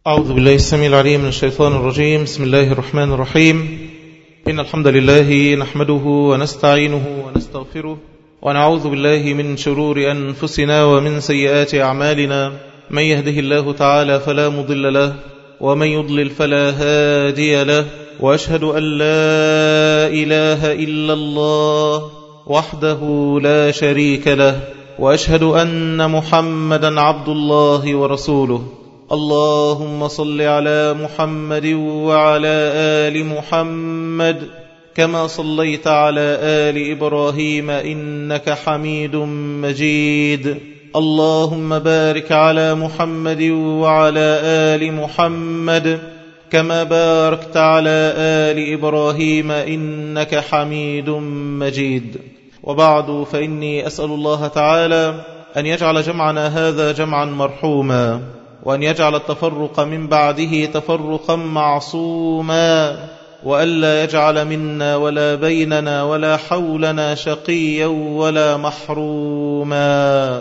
أعوذ بالله السميع العليم من الشيطان الرجيم. بسم الله الرحمن الرحيم. إن الحمد لله نحمده ونستعينه ونستغفره ونعوذ بالله من شرور أنفسنا ومن سيئات أعمالنا. من يهده الله تعالى فلا مضل له ومن يضلل فلا هادي له، وأشهد أن لا إله إلا الله وحده لا شريك له، وأشهد أن محمدا عبد الله ورسوله. اللهم صل على محمد وعلى آل محمد كما صليت على آل إبراهيم إنك حميد مجيد. اللهم بارك على محمد وعلى آل محمد كما باركت على آل إبراهيم إنك حميد مجيد. وبعد، فإني أسأل الله تعالى أن يجعل جمعنا هذا جمعا مرحوما، وأن يجعل التفرق من بعده تفرقا معصوما، وألا يجعل منا ولا بيننا ولا حولنا شقيا ولا محروما.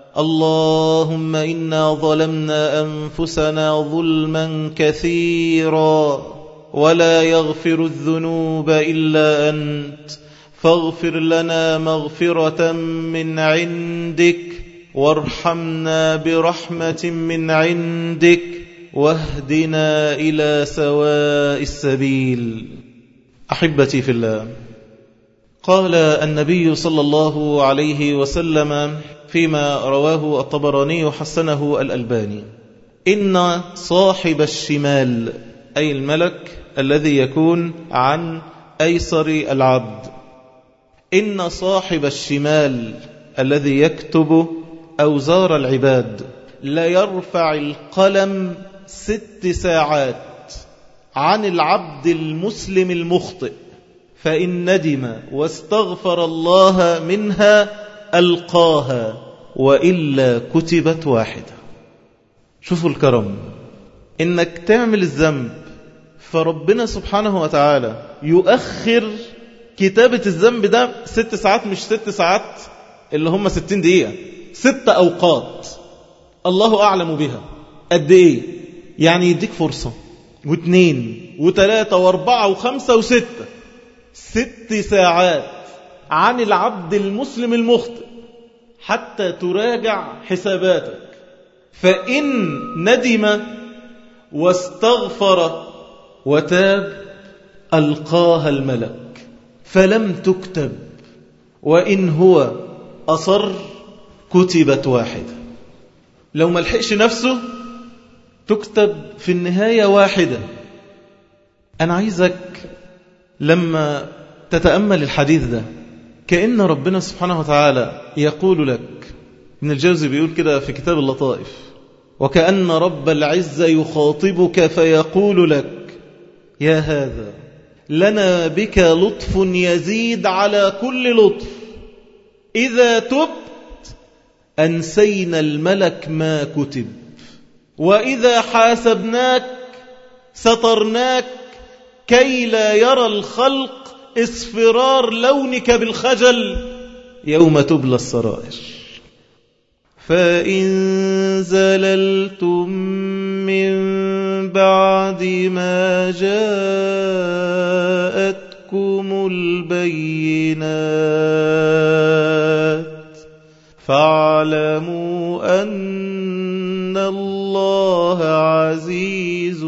اللهم إنا ظلمنا أنفسنا ظلما كثيرا ولا يغفر الذنوب إلا أنت، فاغفر لنا مغفرة من عندك وارحمنا برحمة من عندك واهدنا إلى سواء السبيل. أحبتي في الله، قال النبي صلى الله عليه وسلم فيما رواه الطبراني وحسنه الألباني: إن صاحب الشمال، أي الملك الذي يكون عن أيسر العبد، إن صاحب الشمال الذي يكتب أوزار العباد لا يرفع القلم 6 ساعات عن العبد المسلم المخطئ، فإن ندم واستغفر الله منها ألقاها، وإلا كتبت واحدة. شوفوا الكرم، إنك تعمل الذنب فربنا سبحانه وتعالى يؤخر كتابة الذنب ده 6 ساعات، مش 6 ساعات اللي هم 60 دقيقة، 6 أوقات الله أعلم بها قد إيه. يعني يديك فرصة 2 و3 و4 و5 و6، 6 ساعات عن العبد المسلم المخطئ حتى تراجع حساباتك. فإن ندم واستغفر وتاب ألقاها الملك فلم تكتب، وإن هو أصر كتبت واحدة. لو ملحقش نفسه تكتب في النهاية واحدة. أنا عايزك لما تتأمل الحديث ده كأن ربنا سبحانه وتعالى يقول لك، ابن الجوزي بيقول كده في كتاب اللطائف: وكأن رب العزة يخاطبك فيقول لك: يا هذا لنا بك لطف يزيد على كل لطف، إذا تبت أنسينا الملك ما كتب، وإذا حاسبناك سترناك كي لا يرى الخلق اصفرار لونك بالخجل يوم تبلى السرائر. فإن زللتم من بعد ما جاءتكم البينات فاعلموا أن الله عزيز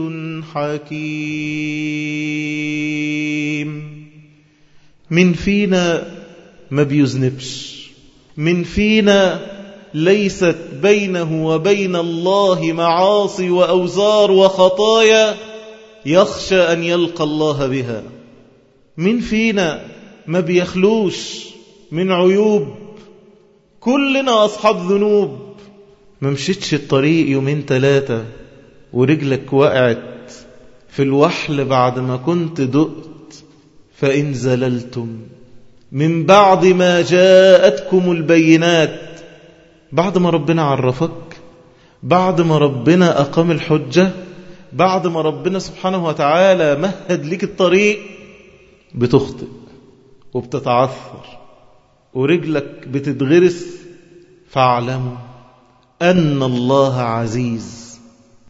حكيم. من فينا ما بيذنبش؟ من فينا ليست بينه وبين الله معاصي وأوزار وخطايا يخشى أن يلقى الله بها؟ من فينا ما بيخلوش من عيوب؟ كلنا أصحاب ذنوب. ما مشيتش الطريق 2 3 ورجلك وقعت في الوحل بعد ما كنت دقت. فإن زللتم من بعد ما جاءتكم البينات، بعد ما ربنا عرفك، بعد ما ربنا أقام الحجة، بعد ما ربنا سبحانه وتعالى مهد لك الطريق، بتخطئ وبتتعثر ورجلك بتتغرس. فاعلموا أن الله عزيز.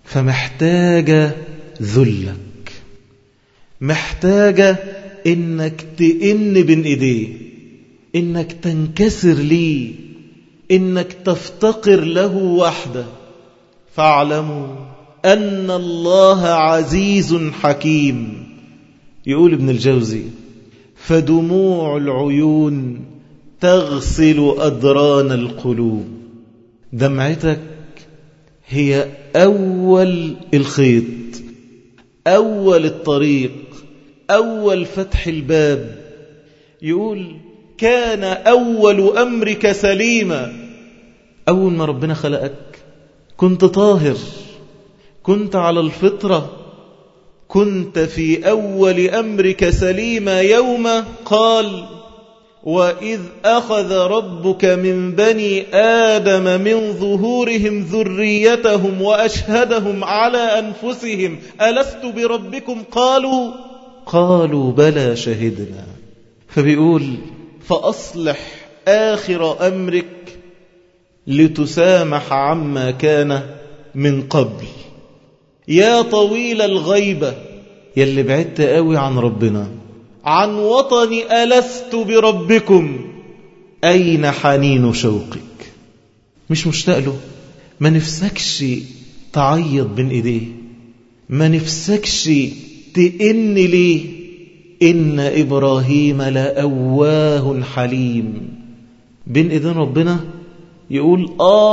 فمحتاجة ذلك، محتاجة إنك تئن بين إيديه، إنك تنكسر ليه، إنك تفتقر له وحده. فاعلموا أن الله عزيز حكيم. يقول ابن الجوزي: فدموع العيون تغسل أدران القلوب. دمعتك هي أول الخيط، أول الطريق، أول فتح الباب. يقول: كان أول أمرك سليما. أول ما ربنا خلقك كنت طاهر، كنت على الفطرة، كنت في أول أمرك سليما يوم قال: وإذ أخذ ربك من بني آدم من ظهورهم ذريتهم وأشهدهم على أنفسهم ألست بربكم قالوا بلى شهدنا. فبيقول: فأصلح آخر أمرك لتسامح عما كان من قبل. يا طويل الغيبة، يلي بعدت قوي عن ربنا، عن وطن ألست بربكم، أين حنين شوقك؟ مش مشتاق له؟ ما نفسكش تعيط بين إيديه؟ ما نفسكش تئن ليه؟ إن إبراهيم لأواه حليم. بين إيدين ربنا يقول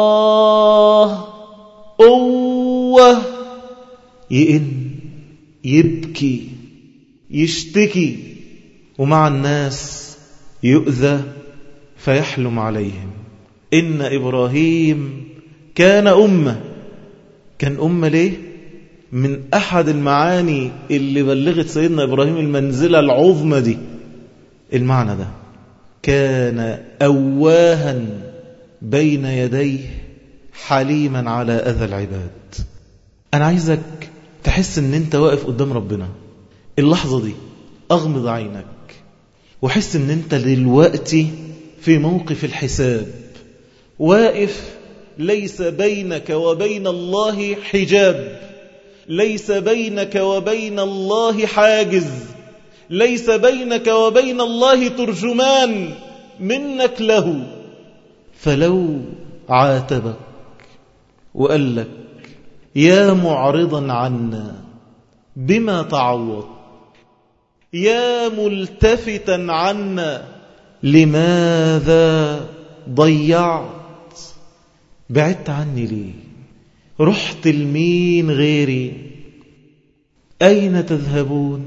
أوه، يئن، يبكي، يشتكي، ومع الناس يؤذى فيحلم عليهم. إن إبراهيم كان أمة. كان أمة ليه؟ من أحد المعاني اللي بلغت سيدنا إبراهيم المنزلة العظمى دي المعنى ده: كان أواها بين يديه حليما على أذى العباد. أنا عايزك تحس أن أنت واقف قدام ربنا اللحظة دي، أغمض عينك وحس أن أنت دلوقتي في موقف الحساب، واقف ليس بينك وبين الله حجاب، ليس بينك وبين الله حاجز، ليس بينك وبين الله ترجمان منك له. فلو عاتبك وقال لك: يا معرضا عنا بما تعوض، يا ملتفتا عنا لماذا ضيعت؟ بعدت عني ليه؟ رحت لمين غيري؟ أين تذهبون؟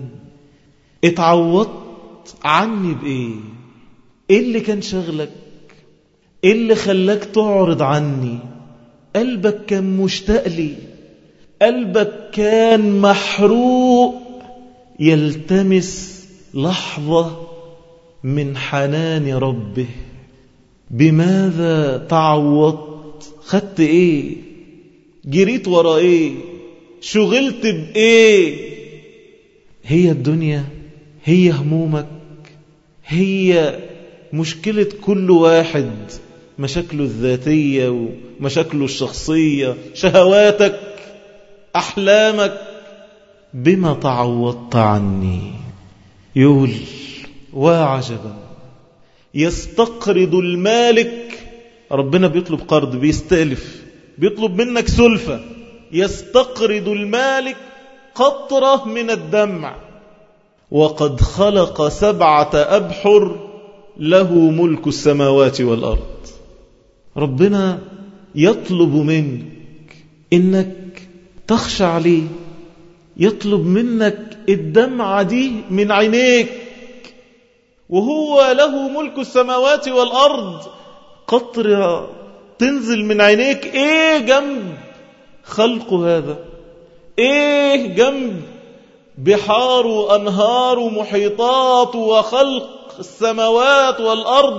اتعوضت عني بإيه؟ إيه اللي كان شغلك؟ إيه اللي خلاك تعرض عني؟ قلبك كان مشتاق لي، قلبك كان محروق يلتمس لحظة من حنان ربه. بماذا تعوضت؟ خدت ايه؟ جريت ورا ايه؟ شغلت بايه؟ هي الدنيا؟ هي همومك؟ هي مشكلة كل واحد؟ مشاكله الذاتية ومشاكله الشخصية، شهواتك، أحلامك؟ بما تعوضت عني. يقول: وعجبا يستقرض المالك. ربنا بيطلب قرض، بيستلف، بيطلب منك سلفة. يستقرض المالك قطرة من الدمع وقد خلق 7 أبحر له ملك السماوات والأرض. ربنا يطلب منك إنك تخشع ليه، يطلب منك الدمعة دي من عينيك، وهو له ملك السماوات والأرض. قطرة تنزل من عينيك، ايه جنب خلق هذا؟ ايه جنب بحار وأنهار ومحيطات وخلق السماوات والأرض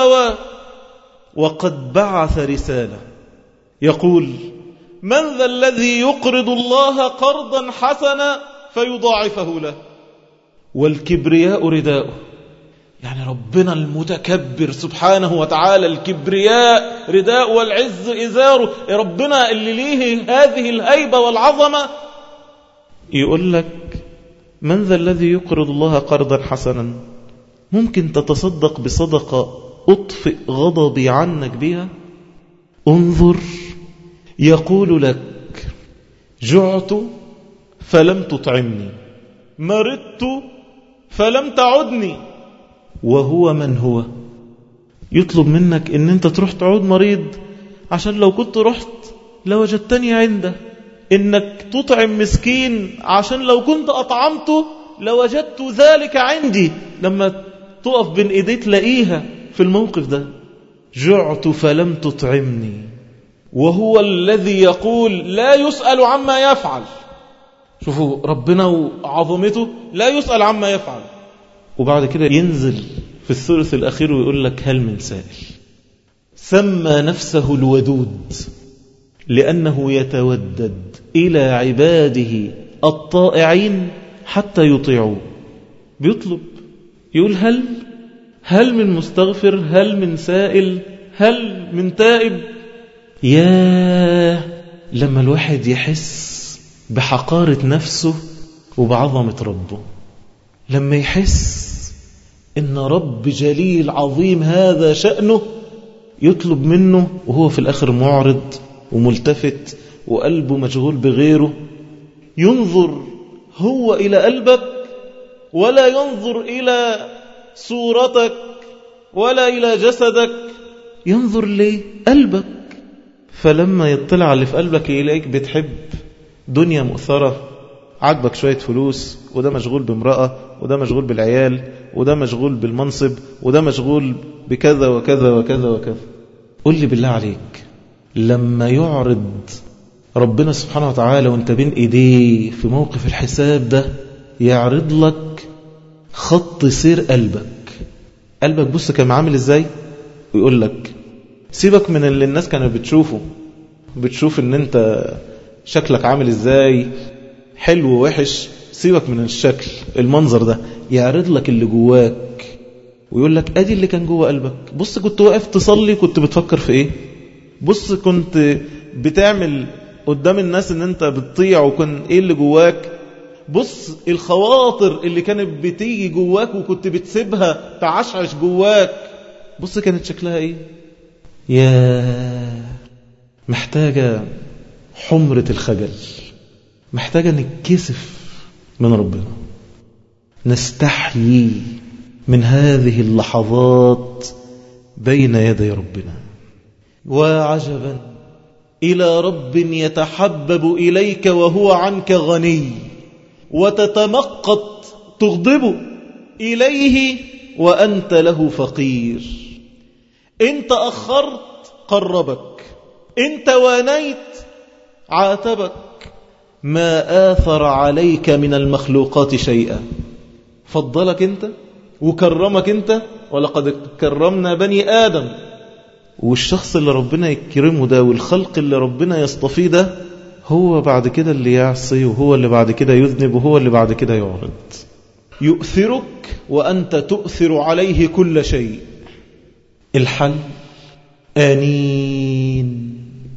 وقد بعث رسالة يقول: من ذا الذي يقرض الله قرضا حسنا فيضاعفه له والكبرياء رداؤه. يعني ربنا المتكبر سبحانه وتعالى، الكبرياء رداء والعز إزاره، ربنا اللي ليه هذه الهيبة والعظمة، يقول لك من ذا الذي يقرض الله قرضا حسنا؟ ممكن تتصدق بصدقة أطفئ غضبي عنك بها؟ انظر، يقول لك جعت فلم تطعمني، مرضت فلم تعدني، وهو من هو؟ يطلب منك ان انت تروح تعود مريض عشان لو كنت رحت لوجدتني عنده، انك تطعم مسكين عشان لو كنت اطعمته لوجدت ذلك عندي، لما تقف بين ايديه تلاقيها في الموقف ده. جعت فلم تطعمني، وهو الذي يقول لا يسأل عما يفعل. شوفوا ربنا وعظمته، لا يسأل عما يفعل. وبعد كده ينزل في الثلث الأخير ويقول لك هل من سائل. سمى نفسه الودود لأنه يتودد إلى عباده الطائعين حتى يطيعوه. بيطلب، يقول هل من مستغفر، هل من سائل، هل من تائب. لما الواحد يحس بحقارة نفسه وبعظمة ربه، لما يحس إن رب جليل عظيم هذا شأنه، يطلب منه وهو في الآخر معرض وملتفت وقلبه مشغول بغيره. ينظر هو إلى قلبك ولا ينظر إلى صورتك ولا إلى جسدك، ينظر لقلبك. فلما يطلع على اللي في قلبك يلاقيك بتحب دنيا مؤثرة، عجبك شوية فلوس، وده مشغول بامرأة، وده مشغول بالعيال، وده مشغول بالمنصب، وده مشغول بكذا وكذا وكذا وكذا. قل لي بالله عليك، لما يعرض ربنا سبحانه وتعالى وانت بين ايديه في موقف الحساب ده، يعرض لك خط سير قلبك بص كان عامل ازاي، ويقول لك سيبك من اللي الناس كانت بتشوف ان انت شكلك عامل ازاي، حلو ووحش، سيبك من الشكل المنظر ده، يعرض لك اللي جواك ويقول لك ادي اللي كان جوا قلبك. بص كنت واقف تصلي كنت بتفكر في ايه، بص كنت بتعمل قدام الناس ان انت بتطيع وكان ايه اللي جواك، بص الخواطر اللي كانت بتيجي جواك وكنت بتسيبها تعشعش جواك، بص كانت شكلها ايه. محتاجة حمرة الخجل، محتاجة نتكسف من ربنا، نستحيي من هذه اللحظات بين يدي ربنا. وعجبا إلى رب يتحبب إليك وهو عنك غني، وتتمقت تغضب إليه وأنت له فقير. انت أخرت قربك، انت وانيت عاتبك، ما آثر عليك من المخلوقات شيئا، فضلك انت وكرمك انت، ولقد كرمنا بني آدم. والشخص اللي ربنا يكرمه ده والخلق اللي ربنا يصطفيه ده، هو بعد كده اللي يعصي، وهو اللي بعد كده يذنب، وهو اللي بعد كده يعرض. يؤثرك وأنت تؤثر عليه كل شيء. الحل آنين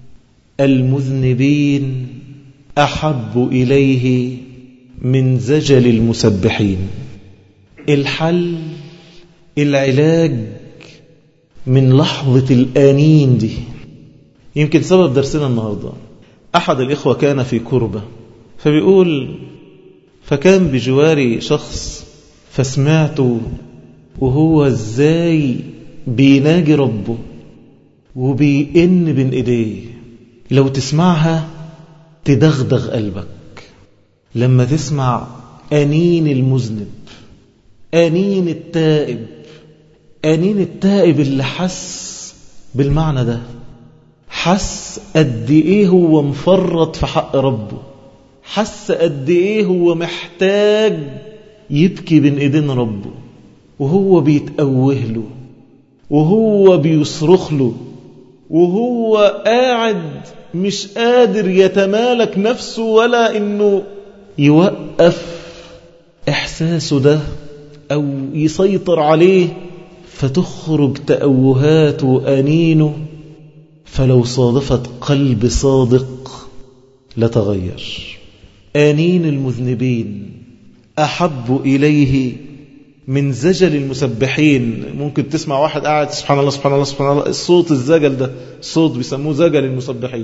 المذنبين أحب إليه من زجل المسبحين. الحل، العلاج من لحظة الآنين دي. يمكن سبب درسنا النهاردة، أحد الإخوة كان في كربة، فبيقول فكان بجواري شخص فسمعته وهو ازاي بيناجي ربه وبيئن بين ايديه. لو تسمعها تدغدغ قلبك، لما تسمع أنين المذنب، أنين التائب، أنين التائب اللي حس بالمعنى ده، حس قد ايه هو مفرط في حق ربه، حس قد ايه هو محتاج يبكي بين ايدين ربه، وهو بيتأوه له، وهو بيصرخ له، وهو قاعد مش قادر يتمالك نفسه ولا انه يوقف احساسه ده أو يسيطر عليه، فتخرج تأوهات وأنينه. فلو صادفت قلب صادق لتغير. آنين المذنبين أحب إليه من زجل المسبحين. ممكن تسمع واحد قاعد سبحان الله سبحان الله سبحان الله، الصوت الزجل ده صوت بيسموه زجل المسبحين.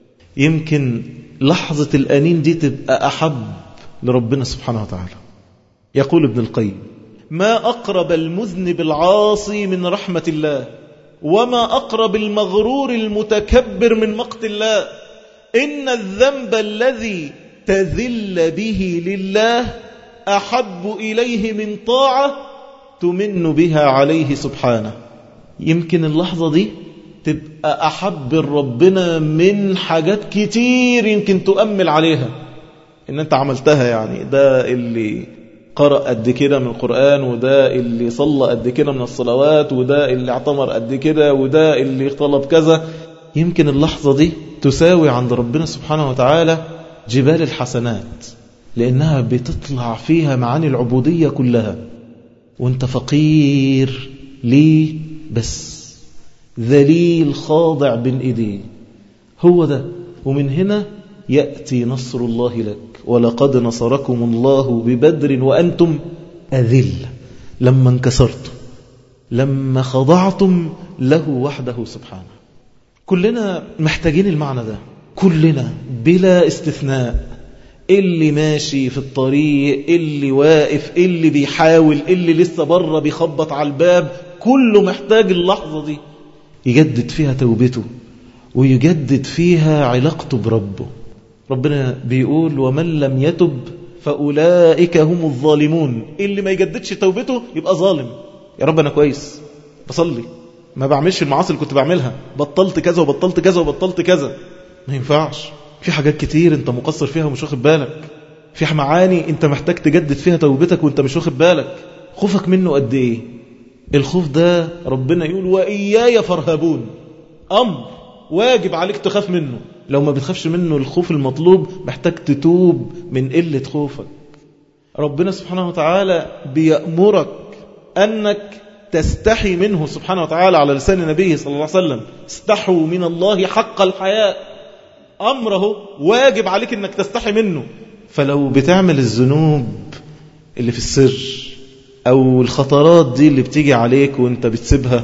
يمكن لحظة الأنين دي تبقى أحب لربنا سبحانه وتعالى. يقول ابن القيم: ما أقرب المذنب العاصي من رحمة الله، وما أقرب المغرور المتكبر من مقت الله. إن الذنب الذي تذل به لله أحب إليه من طاعة تمن بها عليه سبحانه. يمكن اللحظة دي تبقى أحب ربنا من حاجات كتير يمكن تؤمل عليها إن أنت عملتها. يعني ده اللي قرأ قد كده من القرآن، وده اللي صلى قد كده من الصلوات، وده اللي اعتمر قد كده، وده اللي طلب كذا. يمكن اللحظة دي تساوي عند ربنا سبحانه وتعالى جبال الحسنات، لأنها بتطلع فيها معاني العبودية كلها. وانت فقير ليه بس، ذليل خاضع بين إيديه، هو ده. ومن هنا يأتي نصر الله لك. ولقد نصركم الله ببدر وأنتم أذل، لما انكسرتم، لما خضعتم له وحده سبحانه. كلنا محتاجين المعنى ده، كلنا بلا استثناء. اللي ماشي في الطريق، اللي واقف، اللي بيحاول، اللي لسه بره بيخبط على الباب، كله محتاج اللحظة دي يجدد فيها توبته ويجدد فيها علاقته بربه. ربنا بيقول: ومن لم يتب فأولئك هم الظالمون. اللي ما يجددش توبته يبقى ظالم. يا رب أنا كويس، بصلي، ما بعملش المعاصي اللي كنت بعملها، بطلت كذا وبطلت كذا وبطلت كذا. ما ينفعش. في حاجات كتير انت مقصر فيها ومش واخد بالك. في معاني انت محتاج تجدد فيها توبتك وانت مش واخد بالك. خوفك منه قد ايه؟ الخوف ده ربنا يقول: وإياي فارهبون. أمر واجب عليك تخاف منه. لو ما بتخافش منه الخوف المطلوب، محتاج تتوب من قلة خوفك. ربنا سبحانه وتعالى بيأمرك أنك تستحي منه سبحانه وتعالى على لسان نبيه صلى الله عليه وسلم: استحوا من الله حق الحياء. أمره واجب عليك أنك تستحي منه. فلو بتعمل الذنوب اللي في السر، أو الخطرات دي اللي بتيجي عليك وانت بتسيبها،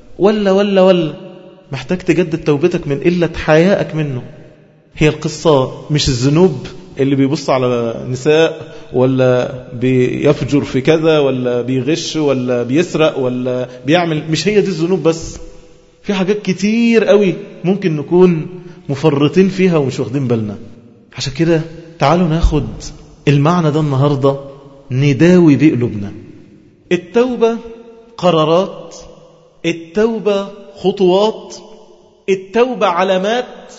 ولا محتاج تجدد توبتك من قلة حيائك منه. هي القصة مش الذنوب اللي بيبص على نساء، ولا بيفجر في كذا، ولا بيغش، ولا بيسرق، ولا بيعمل. مش هي دي الذنوب بس. في حاجات كتير قوي ممكن نكون مفرطين فيها ومش واخدين بالنا. عشان كده تعالوا ناخد المعنى ده النهاردة، نداوي بقلوبنا. التوبة قرارات، التوبة خطوات، التوبة علامات،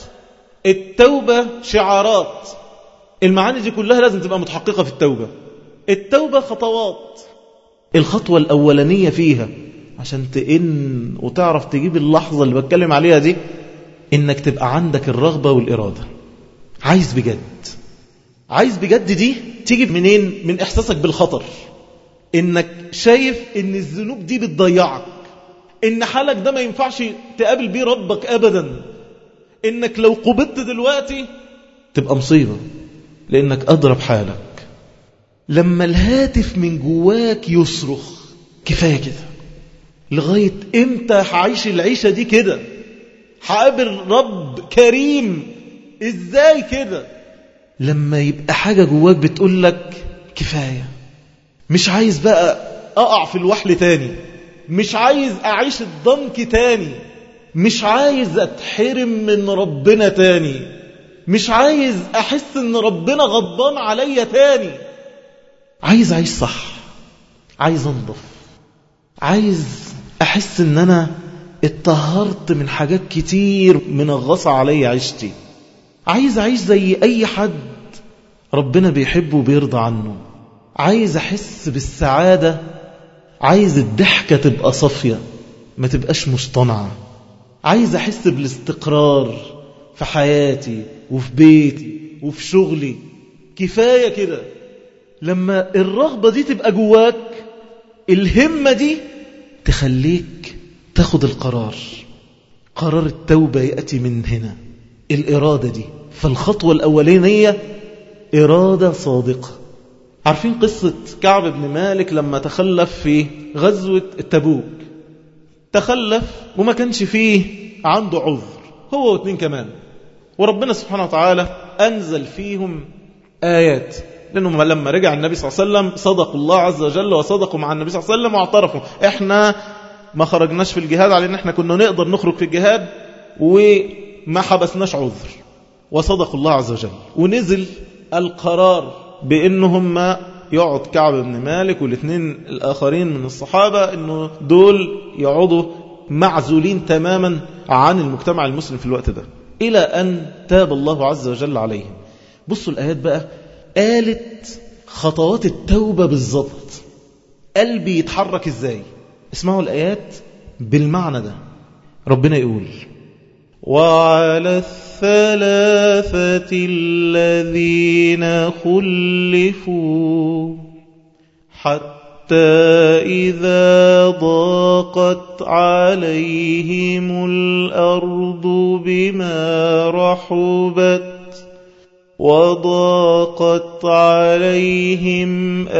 التوبة شعارات. المعاني دي كلها لازم تبقى متحققة في التوبة. التوبة خطوات. الخطوة الأولانية فيها عشان تئن وتعرف تجيب اللحظة اللي بتكلم عليها دي، إنك تبقى عندك الرغبة والإرادة. عايز بجد. عايز بجد دي تيجي منين؟ من إحساسك بالخطر، إنك شايف إن الذنوب دي بتضيعك، إن حالك ده ما ينفعش تقابل بيه ربك أبدا، إنك لو قبضت دلوقتي تبقى مصيبة لأنك أضرب حالك. لما الهاتف من جواك يصرخ: كفاية كده، لغاية إمتى هعيش العيشة دي كده؟ هقابل رب كريم إزاي كده؟ لما يبقى حاجة جواك بتقول لك كفاية، مش عايز بقى أقع في الوحل تاني، مش عايز أعيش الضنك تاني، مش عايز أتحرم من ربنا تاني، مش عايز أحس إن ربنا غضبان عليا تاني. عايز أعيش صح، عايز أنضف، عايز أحس إن أنا اتطهرت من حاجات كتير منغصة عليا عيشتي. عايز أعيش زي أي حد ربنا بيحبه وبيرضى عنه. عايز أحس بالسعادة، عايز الضحكة تبقى صافية ما تبقاش مصطنعة. عايز أحس بالاستقرار في حياتي وفي بيتي وفي شغلي. كفاية كده. لما الرغبة دي تبقى جواك الهمة دي تخليك تاخد القرار. قرار التوبة يأتي من هنا، الإرادة دي. فالخطوة الأولانية إرادة صادقة. عارفين قصة كعب بن مالك لما تخلف في غزوة التبوك؟ تخلف وما كانش فيه عنده عذر، هو واثنين كمان، وربنا سبحانه وتعالى أنزل فيهم آيات، لأنه لما رجع النبي صلى الله عليه وسلم صدقوا الله عز وجل وصدقوا مع النبي صلى الله عليه وسلم واعترفوا احنا ما خرجناش في الجهاد على ان احنا كنا نقدر نخرج في الجهاد وما حبسناش عذر، وصدقوا الله عز وجل. ونزل القرار بأنهم يقعد كعب بن مالك والاثنين الآخرين من الصحابة انه دول يقعدوا معزولين تماما عن المجتمع المسلم في الوقت ده، إلى أن تاب الله عز وجل عليهم. بصوا الآيات بقى قالت خطوات التوبة بالضبط، قلبي يتحرك ازاي. اسمعوا الآيات بالمعنى ده. ربنا يقول: وعلى الثلاثة الذين خلفوا حتى إذا ضاقت عليهم الأرض بما رحبت وضاقت عليهم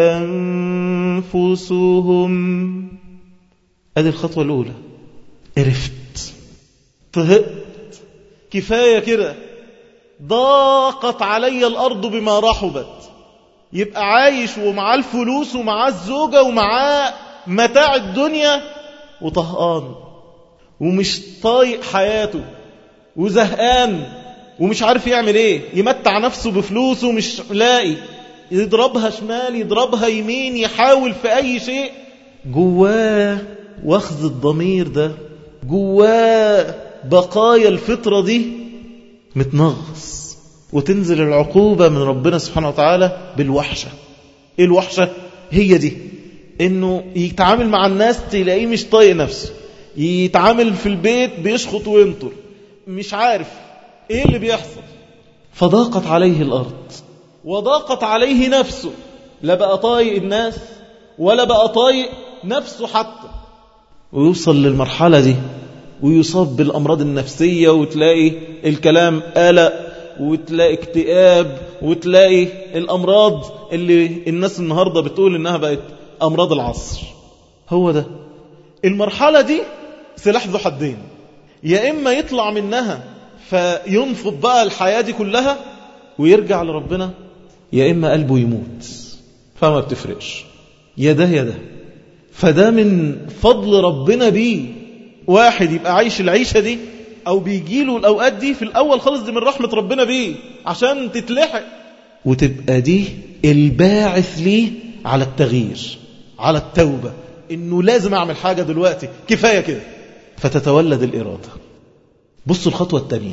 أنفسهم. هذه الخطوة الأولى. عرفت، طهقت، كفاية كده، ضاقت علي الأرض بما رحبت. يبقى عايش ومعاه الفلوس ومعاه الزوجة ومعاه متاع الدنيا وطهقان ومش طايق حياته وزهقان ومش عارف يعمل ايه، يمتع نفسه بفلوسه مش لاقي، يضربها شمال يضربها يمين، يحاول في اي شيء. جواه واخذ الضمير ده، جواه بقايا الفطرة دي متنغص، وتنزل العقوبة من ربنا سبحانه وتعالى بالوحشة. ايه الوحشة؟ هي دي، انه يتعامل مع الناس تلاقيه مش طايق نفسه، يتعامل في البيت بيشخط وينطر، مش عارف ايه اللي بيحصل. فضاقت عليه الارض وضاقت عليه نفسه، لا بقى طايق الناس ولا بقى طايق نفسه حتى. ويوصل للمرحلة دي ويصاب بالأمراض النفسية، وتلاقي الكلام قلق، وتلاقي اكتئاب، وتلاقي الأمراض اللي الناس النهاردة بتقول إنها بقت أمراض العصر. هو ده المرحلة دي سلاح ذو حدين، يا إما يطلع منها فينفض بقى الحياة دي كلها ويرجع لربنا، يا إما قلبه يموت، فما بتفرقش، يا ده يا ده. فده من فضل ربنا بيه. واحد يبقى عايش العيشة دي أو بيجيله الأوقات دي في الأول خالص، دي من رحمة ربنا بيه عشان تتلحق، وتبقى دي الباعث ليه على التغيير، على التوبة، إنه لازم أعمل حاجة دلوقتي، كفاية كده، فتتولد الإرادة. بصوا الخطوة الثانية: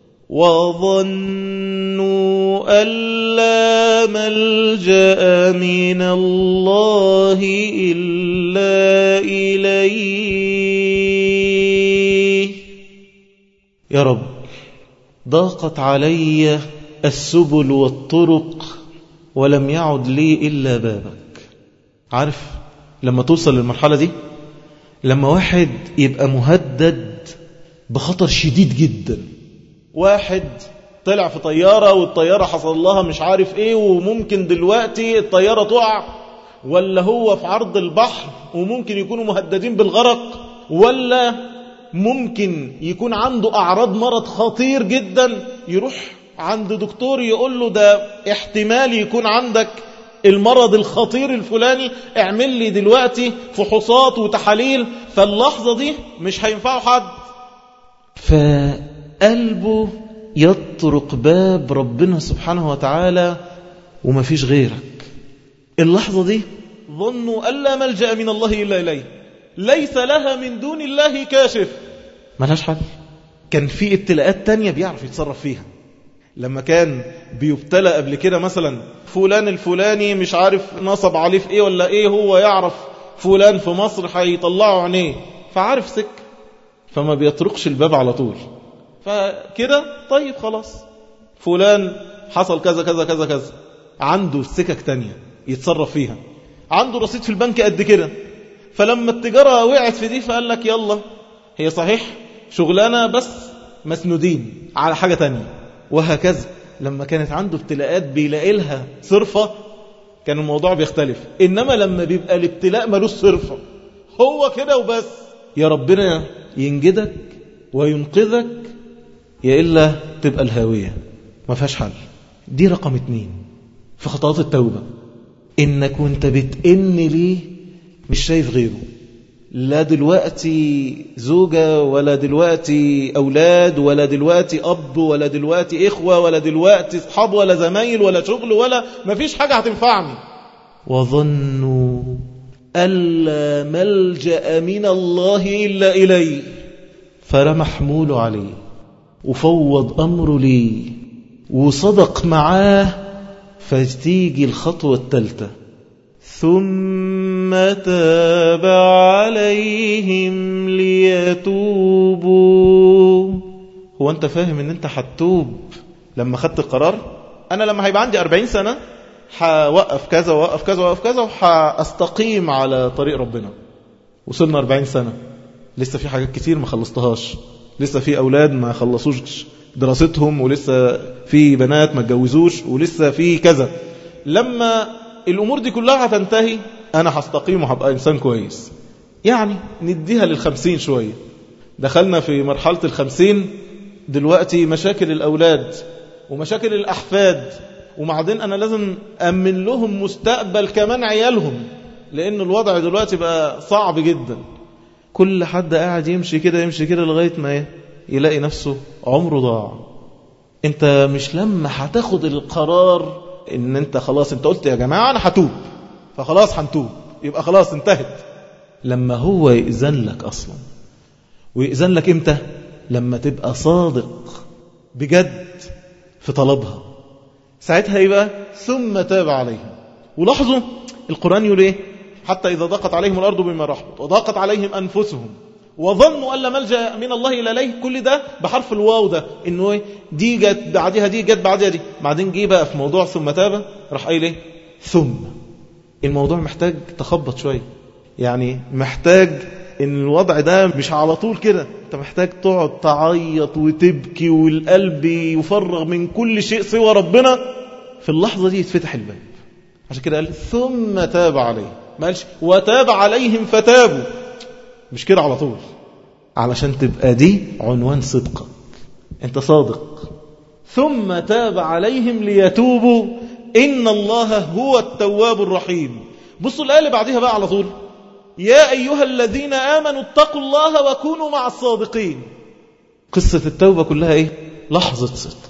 وظنوا أن لا ملجأ من الله إلا إليه. يا رب، ضاقت علي السبل والطرق ولم يعد لي إلا بابك. عارف لما توصل للمرحلة دي، لما واحد يبقى مهدد بخطر شديد جدا، واحد طلع في طيارة والطيارة حصل لها مش عارف ايه، وممكن دلوقتي الطيارة تقع، ولا هو في عرض البحر وممكن يكونوا مهددين بالغرق، ولا ممكن يكون عنده أعراض مرض خطير جدا، يروح عند دكتور يقول له ده احتمال يكون عندك المرض الخطير الفلاني، اعمل لي دلوقتي فحوصات وتحاليل. فاللحظة دي مش هينفعه حد، فقلبه يطرق باب ربنا سبحانه وتعالى وما فيش غيرك. اللحظة دي ظنوا أن لا ملجأ من الله إلا إليه، ليس لها من دون الله كاشف، ملهاش حل. كان في ابتلاءات تانية بيعرف يتصرف فيها. لما كان بيبتلى قبل كده مثلا فلان الفلاني مش عارف نصب عليه في ايه ولا ايه، هو يعرف فلان في مصر هيطلعوا عينيه، فعارف سك، فما بيطرقش الباب على طول. فكده طيب خلاص، فلان حصل كذا كذا كذا كذا، عنده سكك تانية يتصرف فيها، عنده رصيد في البنك قد كده، فلما التجارة وقعت في دي فقال لك يلا، هي صحيح شغلانة بس مسنودين على حاجة تانية. وهكذا لما كانت عنده ابتلاءات بيلاقي لها صرفة كان الموضوع بيختلف. إنما لما بيبقى الابتلاء ملوش صرفة هو كده وبس، يا ربنا ينجدك وينقذك يا إلا تبقى الهاوية ما فيهاش حل. دي رقم 2 في خطوات التوبة، إنك وانت بتئن ليه مش شايف غيره، لا دلوقتي زوجة ولا دلوقتي أولاد ولا دلوقتي أب ولا دلوقتي إخوة ولا دلوقتي أصحاب ولا زمايل ولا شغل ولا مفيش حاجة هتنفعني. وظنوا ألا ملجأ من الله إلا إليه فرمى حموله عليه وفوض أمره ليه وصدق معاه. فتيجي الخطوة الثالثة، ثم تاب عليهم ليتوبوا. هو أنت فاهم أن أنت هتتوب لما خدت القرار؟ أنا لما هيبقى عندي 40 سنة هوقف كذا ووقف كذا ووقف كذا وهستقيم على طريق ربنا. وصلنا 40 سنة لسه في حاجات كتير ما خلصتهاش، لسه في أولاد ما خلصوش دراستهم، ولسه في بنات ما اتجوزوش، ولسه في كذا. لما الأمور دي كلها هتنتهي أنا هستقيم وهبقى إنسان كويس. يعني نديها لل50 شوية، دخلنا في مرحلة ال50، دلوقتي مشاكل الأولاد ومشاكل الأحفاد، وبعدين أنا لازم أمن لهم مستقبل كمان عيالهم، لأن الوضع دلوقتي بقى صعب جدا. كل حد قاعد يمشي كده لغاية ما يلاقي نفسه عمره ضاع. انت مش لما هتاخد القرار ان انت خلاص انت قلت يا جماعة انا هتوب فخلاص هنتوب يبقى خلاص انتهت. لما هو يأذن لك اصلا، ويأذن لك امتى؟ لما تبقى صادق بجد في طلبها، ساعتها يبقى ثم تاب عليهم. ولاحظوا القرآن يقول ايه؟ حتى إذا ضاقت عليهم الأرض بما رحبت وضاقت عليهم أنفسهم وظنوا أن لا ملجأ من الله إلا إليه. كل ده بحرف الواو ده، إنه دي جت بعدها دي جت بعدها دي. بعدين جه بقى في موضوع ثم تاب راح قايل ايه؟ ثم. الموضوع محتاج تخبط شوية، يعني محتاج إن الوضع ده مش على طول كده، أنت محتاج تقعد تعيط وتبكي والقلب يفرغ من كل شيء سوى ربنا. في اللحظة دي يتفتح الباب. عشان كده قال ثم تاب عليه، ما قالش وتاب عليهم فتابوا، مش كده على طول، علشان تبقى دي عنوان صدقك، انت صادق. ثم تاب عليهم ليتوبوا إن الله هو التواب الرحيم. بصوا الآية اللي بعدها بقى على طول، يا أيها الذين آمنوا اتقوا الله وكونوا مع الصادقين. قصة التوبة كلها ايه؟ لحظة صدق.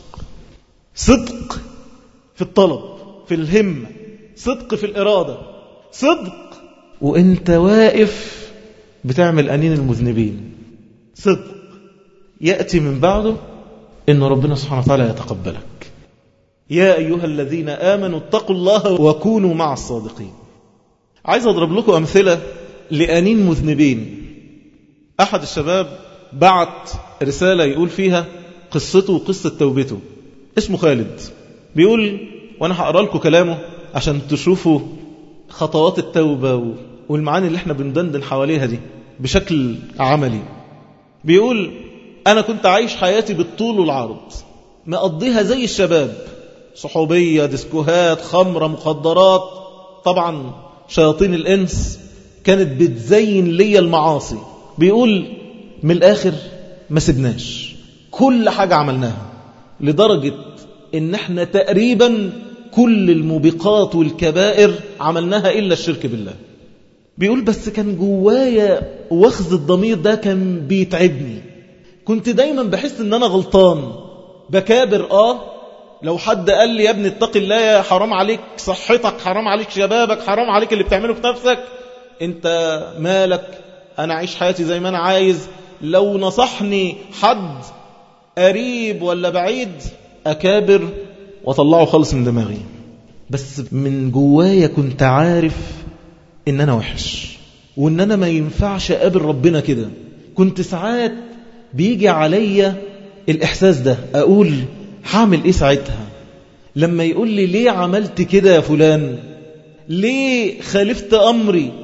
صدق في الطلب، في الهمة، صدق في الإرادة، صدق وانت واقف بتعمل أنين المذنبين، صدق يأتي من بعده إن ربنا سبحانه وتعالى يتقبلك. يا أيها الذين آمنوا اتقوا الله وكونوا مع الصادقين. عايز أضرب لكم أمثلة لأنين مذنبين. أحد الشباب بعت رسالة يقول فيها قصته وقصة توبته، اسمه خالد. بيقول، وأنا هقرأ لكم كلامه عشان تشوفوا خطوات التوبة والمعاني اللي احنا بندندن حواليها دي بشكل عملي. بيقول أنا كنت عايش حياتي بالطول والعرض، مقضيها زي الشباب، صحوبية، ديسكوهات، خمرة، مخدرات. طبعا شياطين الإنس كانت بتزين لي المعاصي. بيقول من الآخر ما سبناش، كل حاجة عملناها، لدرجة إن احنا تقريبا كل الموبقات والكبائر عملناها إلا الشرك بالله. بيقول بس كان جوايا وخز الضمير ده كان بيتعبني، كنت دايما بحس ان انا غلطان، بكابر. لو حد قال لي يا ابني اتق الله، يا حرام عليك صحتك، حرام عليك شبابك، حرام عليك اللي بتعمله في نفسك، انت مالك، انا عايش حياتي زي ما انا عايز. لو نصحني حد قريب ولا بعيد اكابر واطلعه خالص من دماغي. بس من جوايا كنت عارف ان انا وحش، وان انا ما ينفعش اقابل ربنا كده. كنت ساعات بيجي عليا الاحساس ده، اقول هعمل ايه ساعتها لما يقول لي ليه عملت كده يا فلان، ليه خالفت امري،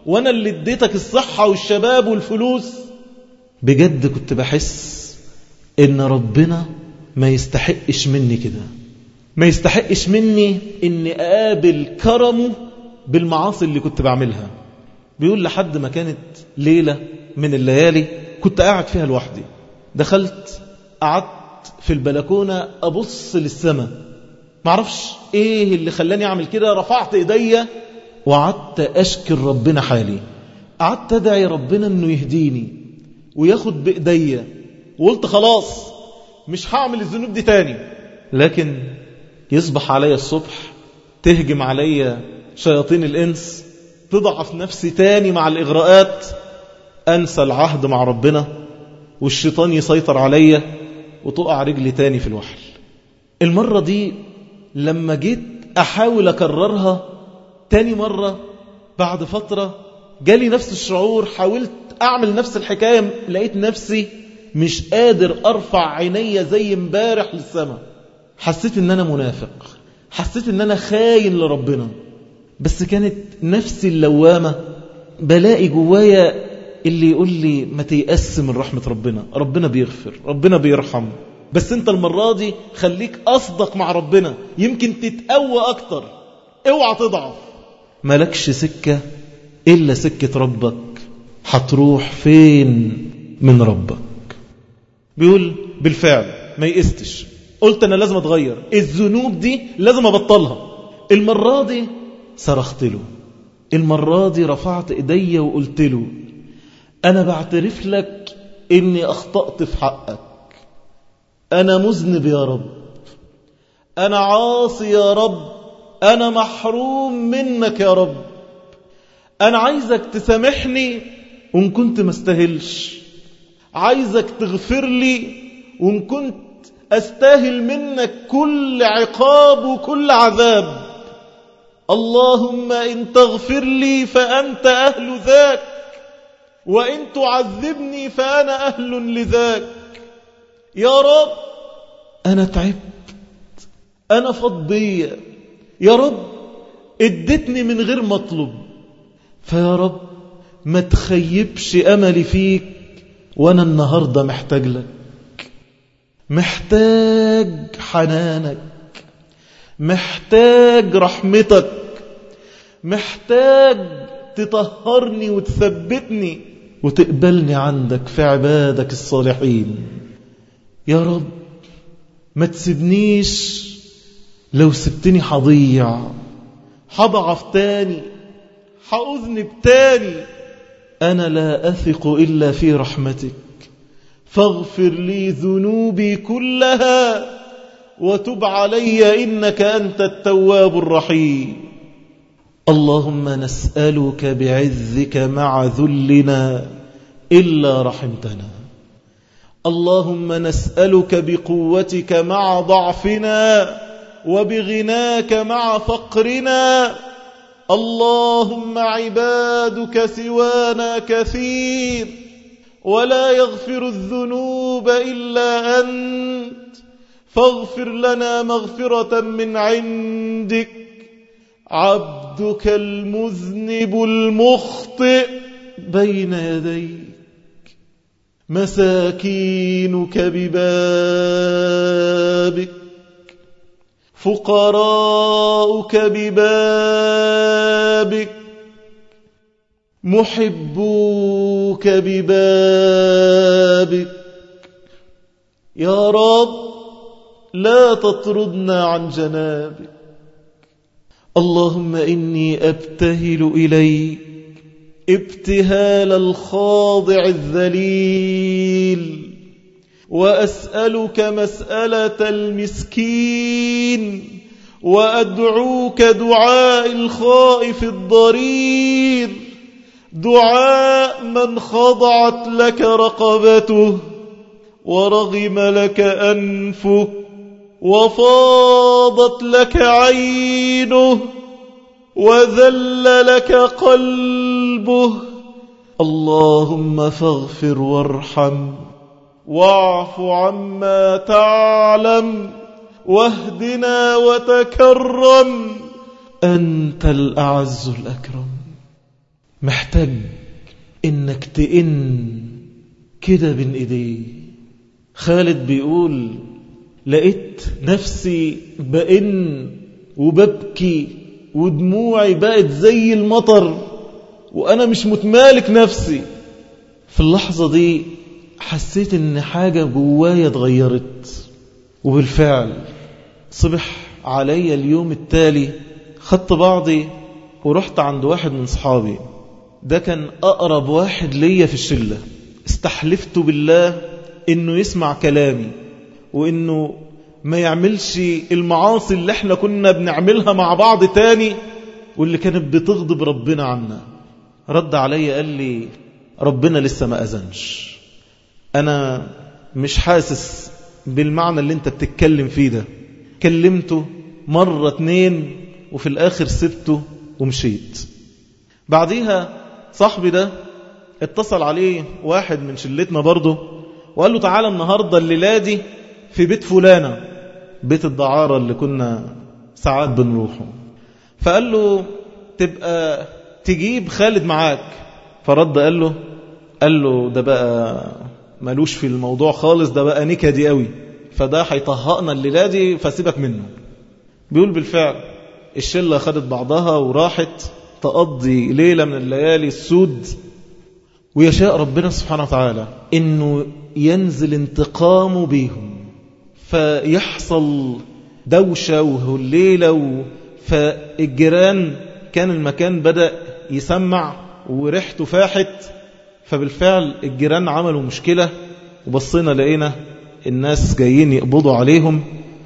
وأنا اللي اديتك الصحة والشباب والفلوس. بجد كنت بحس إن ربنا ما يستحقش مني كده، ما يستحقش مني إني أقابل كرمه بالمعاصي اللي كنت بعملها. بيقول لحد ما كانت ليلة من الليالي كنت قاعد فيها لوحدي، دخلت قعدت في البلكونة أبص للسماء، معرفش إيه اللي خلاني أعمل كده. رفعت إيديا وقعدت أشكر ربنا حالي، قعدت أدعي ربنا إنه يهديني وياخد بإيديا، وقلت خلاص مش هعمل الذنوب دي تاني. لكن يصبح علي الصبح تهجم علي شياطين الإنس، تضعف نفسي تاني مع الإغراءات، أنسى العهد مع ربنا والشيطان يسيطر علي وتقع رجلي تاني في الوحل. المرة دي لما جيت أحاول أكررها تاني مرة بعد فترة جالي نفس الشعور، حاولت أعمل نفس الحكاية، لقيت نفسي مش قادر أرفع عيني زي امبارح للسماء. حسيت إن أنا منافق، حسيت إن أنا خاين لربنا. بس كانت نفسي اللوامة بلاقي جوايا اللي يقول لي ما تيأس من رحمة ربنا، ربنا بيغفر، ربنا بيرحم، بس انت المرة دي خليك أصدق مع ربنا يمكن تتقوى أكتر، اوعى تضعف. ملكش سكة إلا سكة ربك، هتروح فين من ربك؟ بيقول بالفعل ما يئستش، قلت أنا لازم أتغير، الذنوب دي لازم أبطلها. المرة دي صرخت له، المرة دي رفعت إيدي وقلت له أنا بعترف لك إني أخطأت في حقك، أنا مذنب يا رب، أنا عاصي يا رب، أنا محروم منك يا رب، أنا عايزك تسامحني وإن كنت ما استاهلش، عايزك تغفر لي وإن كنت أستاهل منك كل عقاب وكل عذاب. اللهم إن تغفر لي فأنت أهل ذاك، وإن تعذبني فأنا أهل لذاك. يا رب أنا تعبت، أنا فضية، يا رب ادتني من غير مطلب، فيا رب ما تخيبش أملي فيك، وأنا النهاردة محتاج لك، محتاج حنانك، محتاج رحمتك، محتاج تطهرني وتثبتني وتقبلني عندك في عبادك الصالحين. يا رب ما تسيبنيش، لو سبتني هضيع، هضعف تاني، هأذنب تاني. أنا لا أثق إلا في رحمتك، فاغفر لي ذنوبي كلها وتب علي إنك أنت التواب الرحيم. اللهم نسألك بعزك مع ذلنا إلا رحمتنا، اللهم نسألك بقوتك مع ضعفنا وبغناك مع فقرنا. اللهم عبادك سوانا كثير ولا يغفر الذنوب إلا أنت، فاغفر لنا مغفرة من عندك. عبدك المذنب المخطئ بين يديك، مساكينك ببابك، فقراؤك ببابك، محبوك ببابك. يا رب لا تطردنا عن جنابك. اللهم إني أبتهل إليك ابتهال الخاضع الذليل، وأسألك مسألة المسكين، وأدعوك دعاء الخائف الضرير، دعاء من خضعت لك رقبته ورغم لك أنفه وفاضت لك عينه وذل لك قلبه. اللهم فاغفر وارحم واعف عما تعلم واهدنا وتكرم، أنت الأعز الأكرم. محتاج إنك تئن كده بين إيديه. خالد بيقول لقيت نفسي بئن وببكي ودموعي بقت زي المطر وأنا مش متمالك نفسي. في اللحظة دي حسيت إن حاجة جوايا اتغيرت. وبالفعل صبح علي اليوم التالي، خدت بعضي ورحت عند واحد من صحابي، ده كان أقرب واحد ليا في الشلة. استحلفت بالله إنه يسمع كلامي وإنه ما يعملش المعاصي اللي احنا كنا بنعملها مع بعض تاني واللي كانت بتغضب ربنا عنا. رد علي قال لي ربنا لسه ما أذنش، أنا مش حاسس بالمعنى اللي انت بتتكلم فيه ده. كلمته مرة 2 وفي الآخر سبته ومشيت. بعديها صاحبي ده اتصل عليه واحد من شلتنا برضه وقال له تعالى النهاردة الليلة دي في بيت فلانة، بيت الدعارة اللي كنا ساعات بنروحه. فقال له تبقى تجيب خالد معاك. فرد قال له ده بقى ملوش في الموضوع خالص، ده بقى نكدي قوي، فده هيطهقنا الليلة دي فسيبك منه. بيقول بالفعل الشلة خدت بعضها وراحت تقضي ليلة من الليالي السود. ويشاء ربنا سبحانه وتعالى إنه ينزل انتقامه بيهم، فيحصل دوشة وهليلة. فالجيران كان المكان بدأ يسمع وريحته فاحت، فبالفعل الجيران عملوا مشكلة وبصينا لقينا الناس جايين يقبضوا عليهم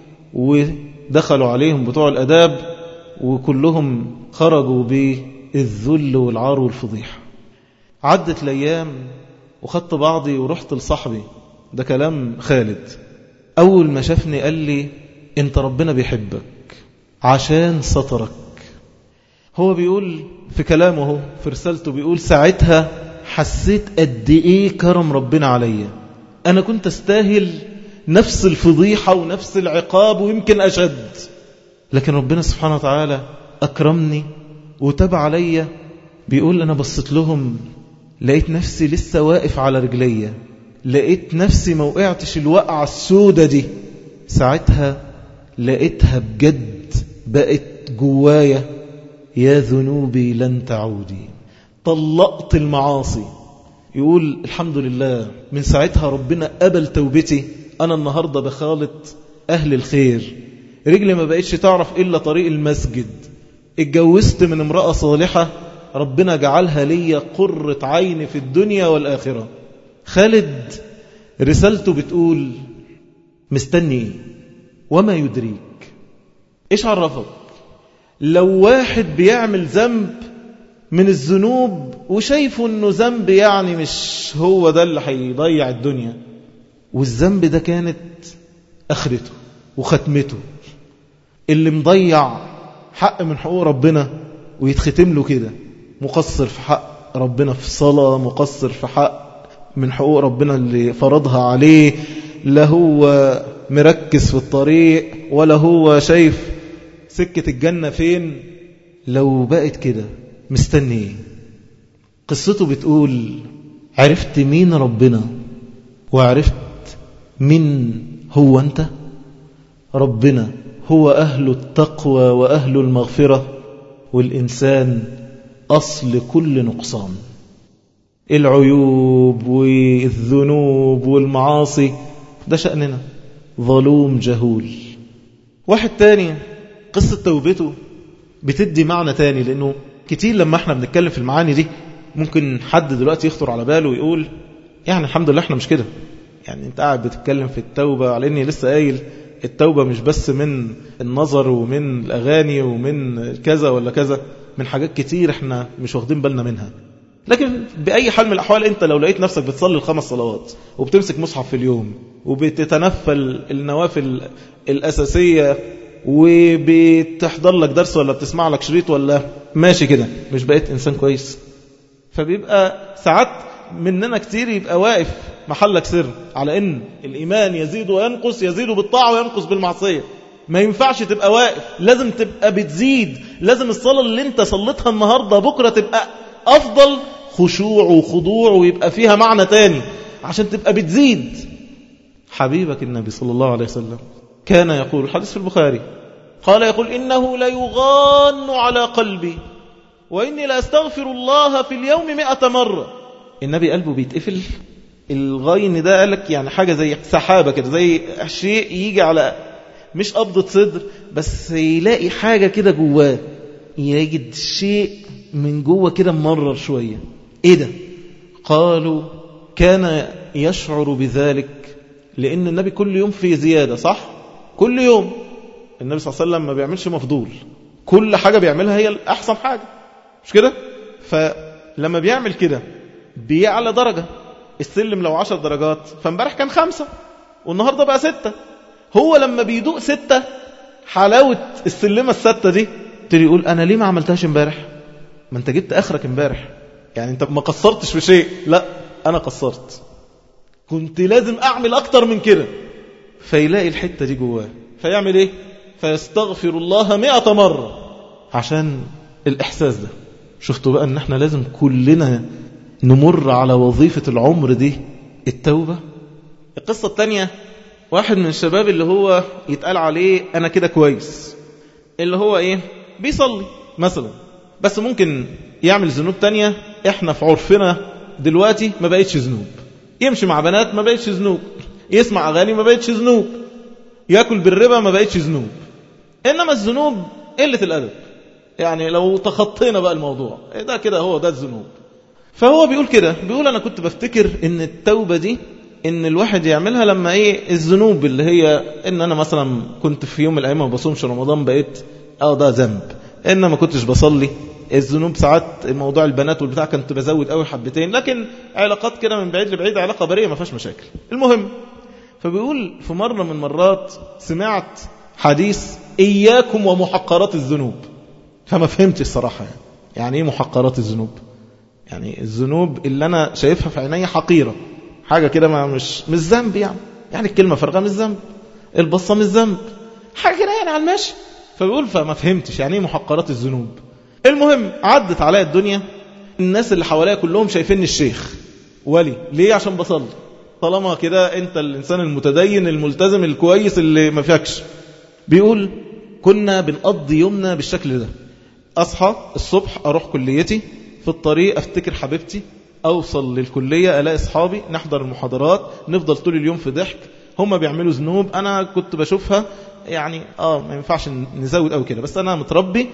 ودخلوا عليهم بتوع الأداب وكلهم خرجوا بالذل والعار والفضيحة. عدت الأيام وخدت بعضي ورحت لصاحبي، ده كلام خالد. أول ما شافني قال لي انت ربنا بيحبك عشان سطرك. هو بيقول في كلامه في رسالته بيقول ساعتها حسيت قد ايه كرم ربنا عليا. انا كنت استاهل نفس الفضيحة ونفس العقاب ويمكن اشد، لكن ربنا سبحانه وتعالى اكرمني وتاب عليا. بيقول انا بصيت لهم لقيت نفسي لسه واقف على رجليا، لقيت نفسي ما وقعتش الوقعة السودة دي. ساعتها لقيتها بجد بقت جوايا، يا ذنوبي لن تعودي. طلقت المعاصي. يقول الحمد لله من ساعتها ربنا قبل توبتي. أنا النهاردة بخالط أهل الخير، رجلي ما بقتش تعرف إلا طريق المسجد. اتجوزت من امرأة صالحة ربنا جعلها لي قرة عين في الدنيا والآخرة. خالد رسالته بتقول مستني وما يدريك. إيش عرفك؟ لو واحد بيعمل ذنب من الذنوب وشايفه انه ذنب يعني مش هو ده اللي هيضيع الدنيا، والذنب ده كانت اخرته وختمته، اللي مضيع حق من حقوق ربنا ويتختم له كده، مقصر في حق ربنا في صلاة، مقصر في حق من حقوق ربنا اللي فرضها عليه، لا هو مركز في الطريق ولا هو شايف سكة الجنة فين. لو بقت كده مستني ايه؟ قصته بتقول عرفت مين ربنا وعرفت مين هو انت. ربنا هو أهل التقوى وأهل المغفرة، والإنسان أصل كل نقصان. العيوب والذنوب والمعاصي ده شأننا، ظلوم جهول. واحد تاني قصة توبته بتدي معنى تاني، لأنه كتير لما احنا بنتكلم في المعاني دي ممكن حد دلوقتي يخطر على باله ويقول يعني الحمد لله احنا مش كده. يعني انت قاعد بتتكلم في التوبة على اني لسه قايل التوبة مش بس من النظر ومن الأغاني ومن كذا ولا كذا، من حاجات كتير احنا مش واخدين بالنا منها. لكن بأي حال من الأحوال انت لو لقيت نفسك بتصلي ال5 صلوات وبتمسك مصحف في اليوم وبتتنفل النوافل الأساسية وبتحضر لك درس ولا بتسمع لك شريط ولا ماشي كده، مش بقيت إنسان كويس؟ فبيبقى ساعات مننا كتير يبقى واقف محلك سر على إن الإيمان يزيد وينقص، يزيد بالطاعة وينقص بالمعصية. ما ينفعش تبقى واقف، لازم تبقى بتزيد. لازم الصلاة اللي انت صليتها النهاردة بكرة تبقى الأفضل خشوع وخضوع ويبقى فيها معنى تاني عشان تبقى بتزيد. حبيبك النبي صلى الله عليه وسلم كان يقول، الحديث في البخاري، قال يقول إنه ليغان على قلبي وإني لأستغفر الله في اليوم 100 مرة. النبي قلبه بيتقفل. الغين ده قالك يعني حاجة زي سحابة كده، زي شيء يجي على مش قبضة صدر، بس يلاقي حاجة كده جواه، يجد شيء من جوه كده ممرر شوية. ايه ده؟ قالوا كان يشعر بذلك لأن النبي كل يوم في زيادة، صح؟ كل يوم النبي صلى الله عليه وسلم ما بيعملش مفضول، كل حاجة بيعملها هي الأحسن حاجة، مش كده؟ فلما بيعمل كده بيعلى درجة. السلم لو 10 درجات فامبارح كان 5 والنهاردة بقى 6. هو لما بيدوق 6 حلاوة السلمة ال6 دي تري يقول أنا ليه ما عملتهاش امبارح؟ ما انت جبت آخرك امبارح، يعني انت ما قصرتش في شيء. لا، أنا قصرت، كنت لازم أعمل أكتر من كده. فيلاقي الحتة دي جواه فيعمل إيه؟ فيستغفر الله 100 مرة عشان الإحساس ده. شفتوا بقى أن احنا لازم كلنا نمر على وظيفة العمر دي، التوبة. القصة الثانية، واحد من الشباب اللي هو يتقال عليه أنا كده كويس، اللي هو إيه؟ بيصلي مثلا، بس ممكن يعمل ذنوب تانية احنا في عرفنا دلوقتي ما بقيتش ذنوب. يمشي مع بنات ما بقيتش ذنوب، يسمع أغاني ما بقيتش ذنوب، يأكل بالربا ما بقيتش ذنوب. إنما الذنوب قلة الأدب، يعني لو تخطينا بقى الموضوع ده كده هو ده الذنوب. فهو بيقول كده، بيقول أنا كنت بفتكر إن التوبة دي إن الواحد يعملها لما إيه الذنوب اللي هي إن أنا مثلا كنت في يوم من الأيام ما بصومش رمضان بقيت ده ذنب، إن ما كنتش بصلي. الذنوب ساعات الموضوع البنات والبتاع كنت بزود قوي حبتين، لكن علاقات كده من بعيد لبعيد علاقة بريئة ما فيهاش مشاكل. المهم، فبيقول في مرة من مرات سمعت حديث إياكم ومحقرات الذنوب، فما فهمتش الصراحة يعني إيه محقرات الذنوب؟ يعني الذنوب اللي أنا شايفها في عيني حقيرة، حاجة كده ما مش ذنب، يعني الكلمة فرغة مش ذنب، البصة مش ذنب، حاجة كده يعني على الماشي. فبيقول فما فهمتش يعني إيه محقرات الذنوب. المهم عدت عليا الدنيا، الناس اللي حواليا كلهم شايفيني الشيخ ولي، ليه؟ عشان بصلي. طالما كده انت الانسان المتدين الملتزم الكويس اللي ما فيكش. بيقول كنا بنقضي يومنا بالشكل ده، اصحى الصبح اروح كليتي، في الطريق افتكر حبيبتي، اوصل للكلية الاقي اصحابي، نحضر المحاضرات، نفضل طول اليوم في ضحك. هم بيعملوا ذنوب انا كنت بشوفها يعني ما ينفعش نزود قوي كده، بس انا متربي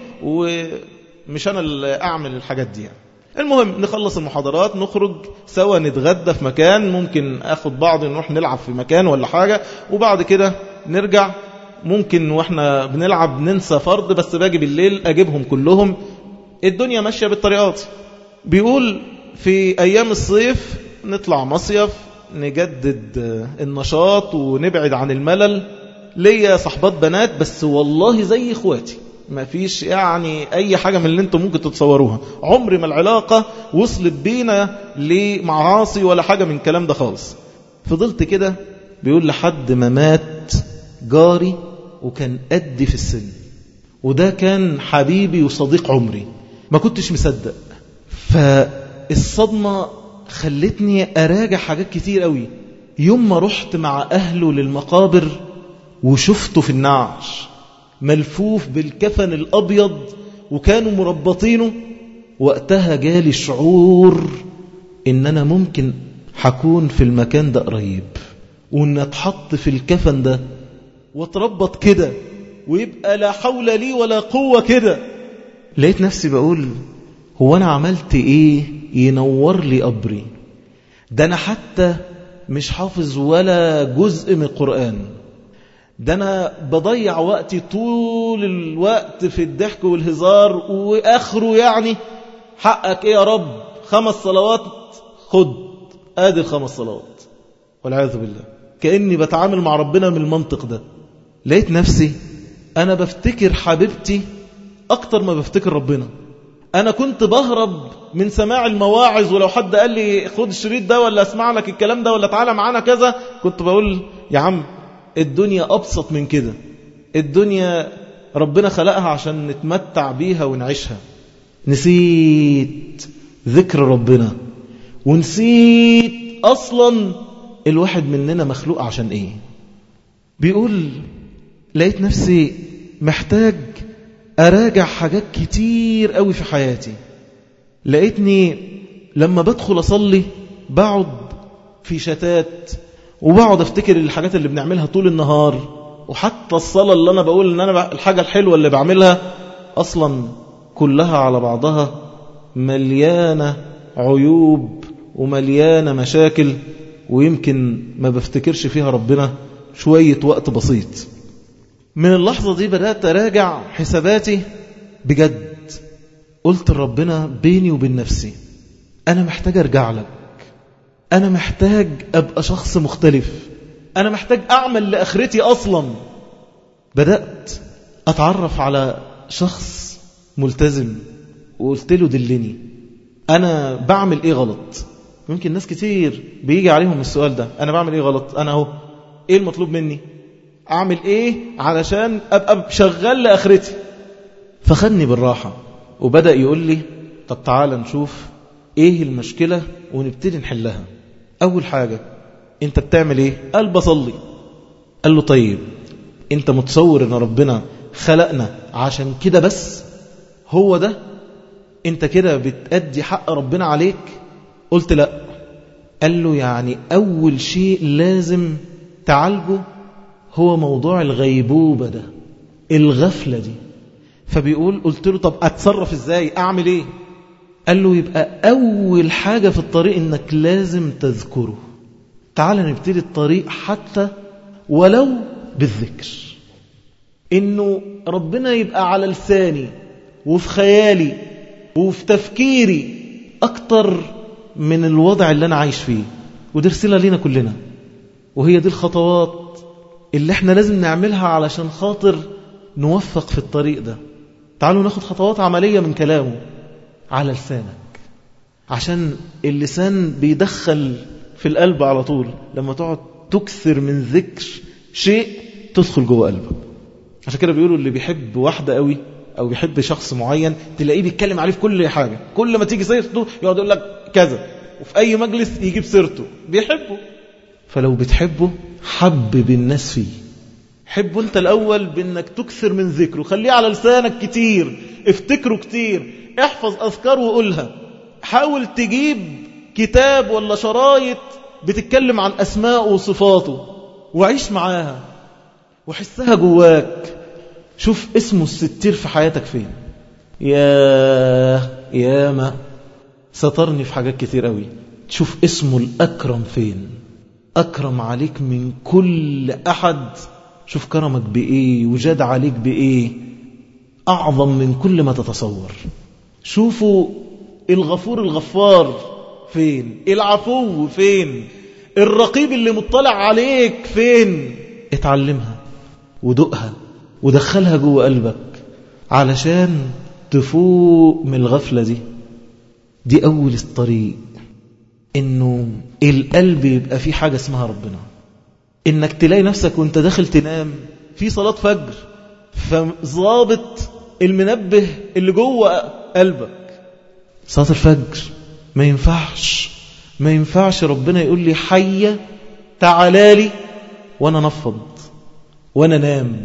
ومش انا اللي اعمل الحاجات دي يعني. المهم نخلص المحاضرات نخرج سوا نتغدى في مكان، ممكن اخد بعض نروح نلعب في مكان ولا حاجة، وبعد كده نرجع. ممكن واحنا بنلعب ننسى فرض بس باجي بالليل اجيبهم كلهم. الدنيا ماشية بالطريقات. بيقول في ايام الصيف نطلع مصيف نجدد النشاط ونبعد عن الملل. ليا صحبات بنات بس والله زي اخواتي، ما فيش يعني أي حاجة من اللي انتم ممكن تتصوروها. عمر ما العلاقة وصلت بينا لمعاصي ولا حاجة من الكلام ده خالص. فضلت كده بيقول لحد ما مات جاري وكان قدي في السن، وده كان حبيبي وصديق عمري. ما كنتش مصدق. فالصدمة خلتني أراجع حاجات كتير قوي. يوم ما رحت مع أهله للمقابر وشفته في النعش ملفوف بالكفن الأبيض وكانوا مربطينه، وقتها جالي شعور إن أنا ممكن حكون في المكان ده قريب، وإن أتحط في الكفن ده واتربط كده ويبقى لا حول لي ولا قوة كده. لقيت نفسي بقول هو أنا عملت إيه ينور لي قبري؟ ده أنا حتى مش حافظ ولا جزء من القرآن، ده أنا بضيع وقتي طول الوقت في الضحك والهزار، وآخره يعني حقك إيه يا رب؟ 5 صلوات، خد آدي 5 صلوات، والعياذ بالله. كأني بتعامل مع ربنا من المنطق ده. لقيت نفسي أنا بفتكر حبيبتي أكتر ما بفتكر ربنا. أنا كنت بهرب من سماع المواعظ، ولو حد قال لي خد الشريط ده ولا اسمع لك الكلام ده ولا تعالى معانا كذا، كنت بقول يا عم الدنيا أبسط من كده، الدنيا ربنا خلقها عشان نتمتع بيها ونعيشها. نسيت ذكر ربنا ونسيت أصلا الواحد مننا مخلوق عشان إيه. بيقول لقيت نفسي محتاج أراجع حاجات كتير قوي في حياتي. لقيتني لما بدخل أصلي بقعد في شتات وبقعد أفتكر الحاجات اللي بنعملها طول النهار، وحتى الصلاة اللي أنا بقول إن أنا الحاجة الحلوة اللي بعملها أصلا كلها على بعضها مليانة عيوب ومليانة مشاكل، ويمكن ما بفتكرش فيها ربنا شوية وقت بسيط. من اللحظة دي بدأت أراجع حساباتي بجد. قلت لربنا بيني وبين نفسي أنا محتاج أرجع لك، أنا محتاج أبقى شخص مختلف، أنا محتاج أعمل لآخرتي أصلا. بدأت أتعرف على شخص ملتزم وقلت له دلني أنا بعمل إيه غلط. ممكن ناس كتير بيجي عليهم السؤال ده، أنا بعمل إيه غلط، أنا أهو إيه المطلوب مني، أعمل إيه علشان أبقى شغال لآخرتي. فخدني بالراحة وبدأ يقول لي طب تعال نشوف إيه المشكلة ونبتدي نحلها. أول حاجة أنت بتعمل إيه؟ قال بصلي. قال له طيب أنت متصور أن ربنا خلقنا عشان كده بس؟ هو ده أنت كده بتأدي حق ربنا عليك؟ قلت لا. قال له يعني أول شيء لازم تعالجه هو موضوع الغيبوبة ده، الغفلة دي. فبيقول قلت له طب أتصرف إزاي، أعمل إيه؟ قال له يبقى أول حاجة في الطريق إنك لازم تذكره. تعال نبتدي الطريق حتى ولو بالذكر، إنه ربنا يبقى على لساني وفي خيالي وفي تفكيري أكتر من الوضع اللي أنا عايش فيه. ودي رسالة لينا كلنا، وهي دي الخطوات اللي احنا لازم نعملها علشان خاطر نوفق في الطريق ده. تعالوا ناخد خطوات عملية من كلامه على لسانك، عشان اللسان بيدخل في القلب على طول. لما تقعد تكثر من ذكر شيء تدخل جوه قلبك. عشان كده بيقولوا اللي بيحب واحدة قوي أو بيحب شخص معين تلاقيه بيتكلم عليه في كل حاجة، كل ما تيجي سيرته يقعد يقول لك كذا، وفي أي مجلس يجيب سيرته، بيحبه. فلو بتحبه حبب الناس فيه. حبه أنت الأول بأنك تكثر من ذكره، خليه على لسانك كتير، افتكره كتير، احفظ أذكار وقولها. حاول تجيب كتاب ولا شرايط بتتكلم عن أسماء وصفاته وعيش معاها وحسها جواك. شوف اسمه الستير في حياتك فين. يا ما سترني في حاجات كتير قوي. تشوف اسمه الأكرم فين، أكرم عليك من كل أحد. شوف كرمك بإيه وجاد عليك بإيه، أعظم من كل ما تتصور. شوفوا الغفور الغفار فين، العفو فين، الرقيب اللي مطلع عليك فين. اتعلمها ودقها ودخلها جوه قلبك علشان تفوق من الغفلة دي. دي أول الطريق، إنه القلب يبقى فيه حاجة اسمها ربنا. إنك تلاقي نفسك وانت داخل تنام في صلاة فجر، فضابط المنبه اللي جوه قلبك صلاة الفجر. ما ينفعش ربنا يقول لي حية تعالالي وانا نفض وانا نام.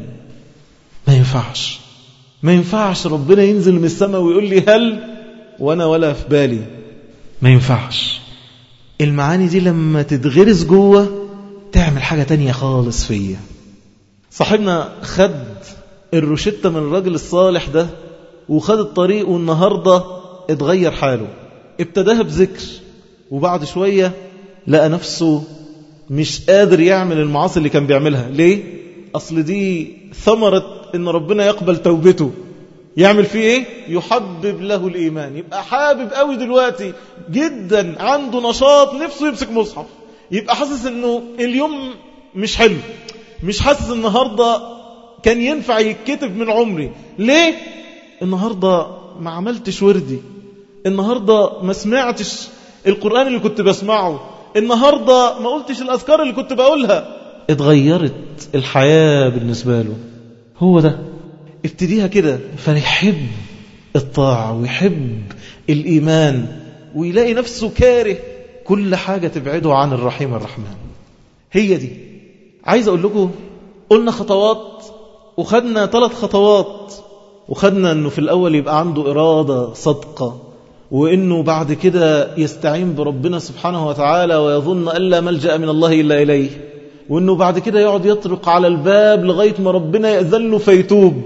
ما ينفعش ربنا ينزل من السماء ويقول لي هل وانا ولا في بالي. ما ينفعش. المعاني دي لما تتغرس جوه تعمل حاجة تانية خالص فيا. صاحبنا خد الروشتة من الراجل الصالح ده وخد الطريق، والنهاردة اتغير حاله. ابتداها بذكر، وبعد شوية لقى نفسه مش قادر يعمل المعاصي اللي كان بيعملها. ليه؟ أصل دي ثمرة إن ربنا يقبل توبته. يعمل فيه إيه؟ يحبب له الإيمان. يبقى حابب قوي دلوقتي جدا، عنده نشاط، نفسه يمسك مصحف. يبقى حاسس إنه اليوم مش حلو، مش حاسس النهاردة كان ينفع يتكتب من عمري. ليه؟ النهاردة ما عملتش وردي، النهاردة ما سمعتش القرآن اللي كنت بسمعه، النهاردة ما قلتش الأذكار اللي كنت بقولها. اتغيرت الحياة بالنسبة له. هو ده ابتديها كده، فيحب الطاعة ويحب الإيمان ويلاقي نفسه كاره، كل حاجة تبعده عن الرحيم الرحمن. هي دي. عايز أقول لكم، قلنا خطوات وخدنا 3 خطوات، وخدنا أنه في الأول يبقى عنده إرادة صدقة، وأنه بعد كده يستعين بربنا سبحانه وتعالى ويظن أن لا ملجأ من الله إلا إليه، وأنه بعد كده يقعد يطرق على الباب لغاية ما ربنا يأذن له فيتوب،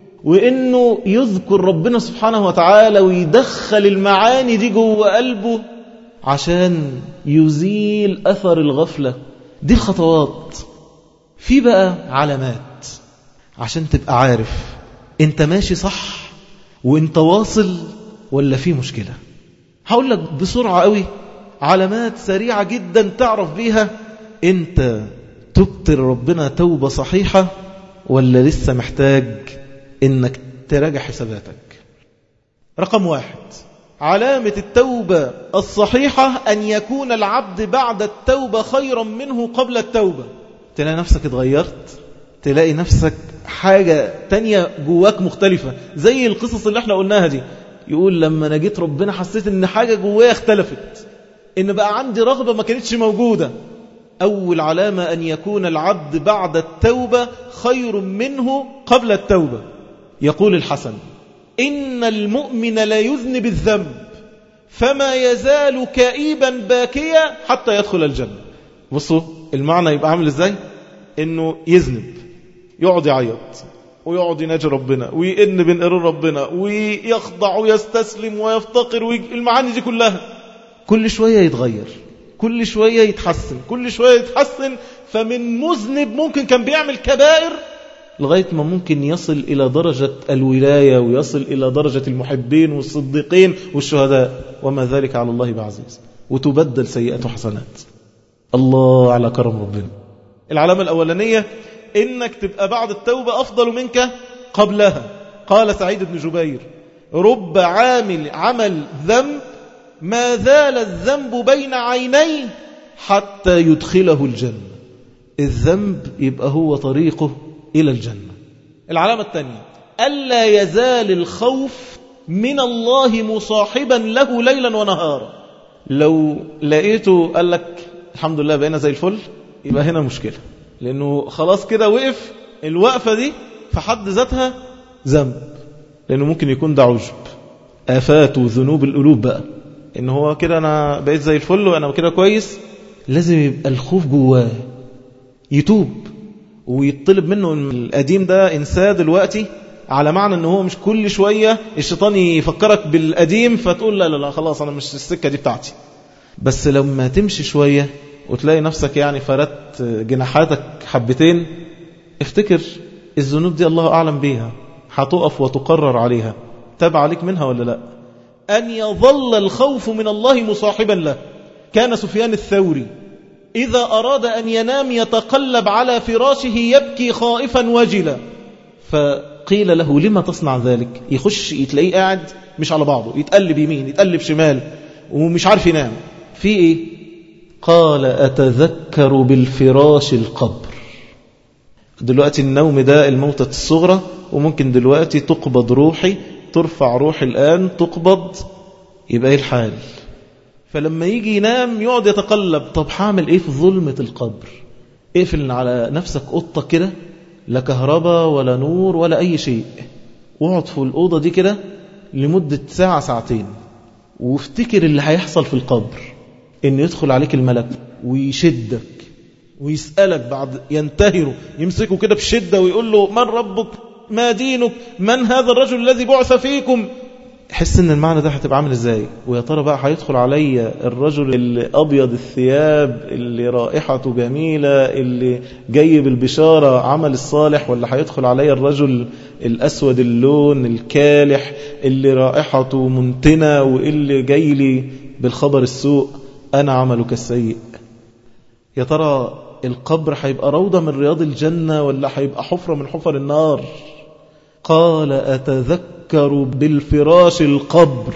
وأنه يذكر ربنا سبحانه وتعالى ويدخل المعاني دي جوه قلبه عشان يزيل أثر الغفلة. دي الخطوات. في بقى علامات عشان تبقى عارف انت ماشي صح وانت واصل ولا في مشكلة. هقول لك بسرعة قوي علامات سريعة جدا تعرف بيها انت تبت ربنا توبة صحيحة ولا لسه محتاج انك تراجع حساباتك. رقم 1، علامة التوبة الصحيحة أن يكون العبد بعد التوبة خيرا منه قبل التوبة. تلاقي نفسك اتغيرت، تلاقي نفسك حاجة تانية جواك مختلفة، زي القصص اللي احنا قلناها دي. يقول لما نجيت ربنا حسيت ان حاجة جوايا اختلفت، ان بقى عندي رغبة ما كانتش موجودة. أول علامة أن يكون العبد بعد التوبة خير منه قبل التوبة. يقول الحسن: إن المؤمن لا يذنب الذنب فما يزال كئيبا باكيا حتى يدخل الجنة. بصوا المعنى يبقى عامل ازاي، انه يذنب، يقعد يعيط ويقعد يناجي ربنا ويئن بين قرار ربنا ويخضع ويستسلم ويفتقر المعاني دي كلها كل شوية يتغير، كل شوية يتحسن، كل شوية يتحسن. فمن مذنب ممكن كان بيعمل كبائر لغاية ما ممكن يصل إلى درجة الولاية ويصل إلى درجة المحبين والصديقين والشهداء، وما ذلك على الله بعزيز، وتبدل سيئات حسنات. الله على كرم ربنا. العلامة الأولانية إنك تبقى بعد التوبة أفضل منك قبلها. قال سعيد بن جبير: رب عمل ذنب ما زال الذنب بين عينيه حتى يدخله الجنة. الذنب يبقى هو طريقه إلى الجنة. العلامة الثانية: ألا يزال الخوف من الله مصاحبا له ليلا ونهارا. لو لقيته قال لك الحمد لله بقينا زي الفل، يبقى هنا مشكلة، لأنه خلاص كده وقف. الوقفة دي في حد ذاتها ذنب، لأنه ممكن يكون ده عجب، آفات وذنوب القلوب بقى، إن هو كده أنا بقيت زي الفل وأنا كده كويس. لازم يبقى الخوف جواه، يتوب ويطلب منه القديم ده انساه دلوقتي، على معنى أنه هو مش كل شوية الشيطان يفكرك بالقديم فتقول لا لا لا خلاص أنا مش السكة دي بتاعتي. بس لما تمشي شوية وتلاقي نفسك يعني فردت جناحاتك حبتين، افتكر الذنوب دي الله أعلم بيها، هتقف وتقرر عليها، تابع عليك منها ولا لا. أن يظل الخوف من الله مصاحبا له. كان سفيان الثوري إذا أراد أن ينام يتقلب على فراشه يبكي خائفا وجلا، فقيل له لما تصنع ذلك؟ يخش يتلاقيه قاعد مش على بعضه، يتقلب يمين يتقلب شمال ومش عارف ينام. في إيه؟ قال: أتذكر بالفراش القبر. دلوقتي النوم ده الموتة الصغرى، وممكن دلوقتي تقبض روحي، ترفع روحي الآن تقبض، يبقى إيه الحال؟ فلما يجي ينام يقعد يتقلب، طب حامل إيه في ظلمة القبر؟ اقفل على نفسك قطة كده، لا كهرباء ولا نور ولا أي شيء، واقعد في الأوضة دي كده لمدة ساعة ساعتين، وافتكر اللي هيحصل في القبر، إن يدخل عليك الملك ويشدك ويسألك، بعد ينتهره يمسكه كده بشدة ويقول له: من ربك؟ ما دينك؟ من هذا الرجل الذي بعث فيكم؟ حس ان المعنى ده هتبقى عامل ازاي. ويا ترى بقى هيدخل علي الرجل اللي ابيض الثياب اللي رائحته جميلة اللي جاي بالبشارة عمل الصالح، ولا هيدخل علي الرجل الاسود اللون الكالح اللي رائحته منتنة واللي جاي لي بالخبر السوء انا عملك السيء؟ يا ترى القبر هيبقى روضة من رياض الجنة ولا هيبقى حفرة من حفر النار؟ قال: أتذكر بالفراش القبر.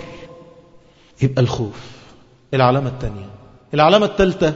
يبقى الخوف. العلامة الثانية. العلامة الثالثة: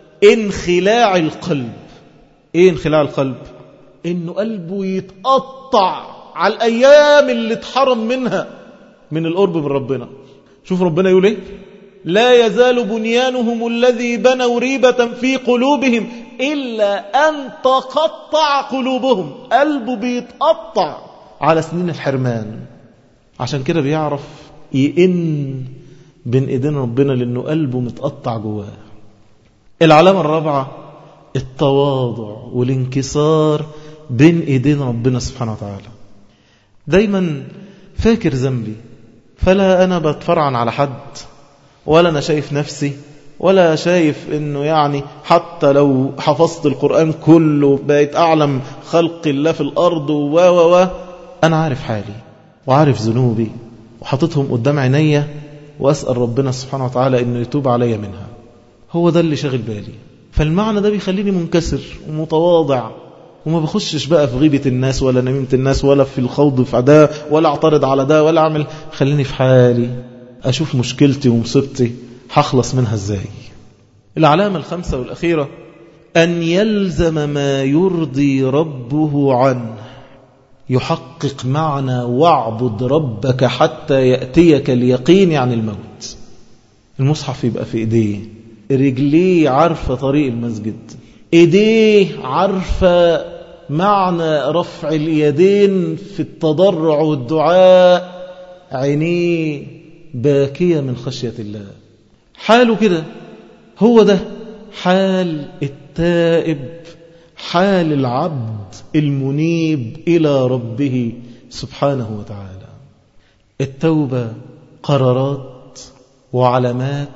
انخلاع القلب. ايه انخلاع القلب؟ انه قلبه يتقطع على الايام اللي اتحرم منها من القرب من ربنا. شوف ربنا يقول ايه: لا يزال بنيانهم الذي بنوا ريبة في قلوبهم إلا أن تقطع قلوبهم. قلبه بيتقطع على سنين الحرمان، عشان كده بيعرف يئن بين إيدين ربنا لأنه قلبه متقطع جواه. العلامة الرابعة التواضع والانكسار بين إيدين ربنا سبحانه وتعالى. دايما فاكر ذنبي، فلا أنا بتفرعن على حد، ولا أنا شايف نفسي، ولا شايف أنه يعني حتى لو حفظت القرآن كله بقيت أعلم خلق الله في الأرض أنا عارف حالي وعارف ذنوبي وحطتهم قدام عينيا، وأسأل ربنا سبحانه وتعالى أنه يتوب علي منها. هو ده اللي شاغل بالي. فالمعنى ده بيخليني منكسر ومتواضع، وما بخشش بقى في غيبة الناس ولا نميمة الناس ولا في الخوض في ده ولا اعترض على ده ولا أعمل. خليني في حالي أشوف مشكلتي ومصيبتي هخلص منها ازاي. العلامة الخامسة والأخيرة أن يلزم ما يرضي ربه عنه، يحقق معنى واعبد ربك حتى يأتيك اليقين عن الموت. المصحف يبقى في إيديه، رجليه عارفة طريق المسجد، إيديه عارفة معنى رفع اليدين في التضرع والدعاء، عينيه باكية من خشية الله. حاله كده، هو ده حال التائب، حال العبد المنيب إلى ربه سبحانه وتعالى. التوبة قرارات وعلامات،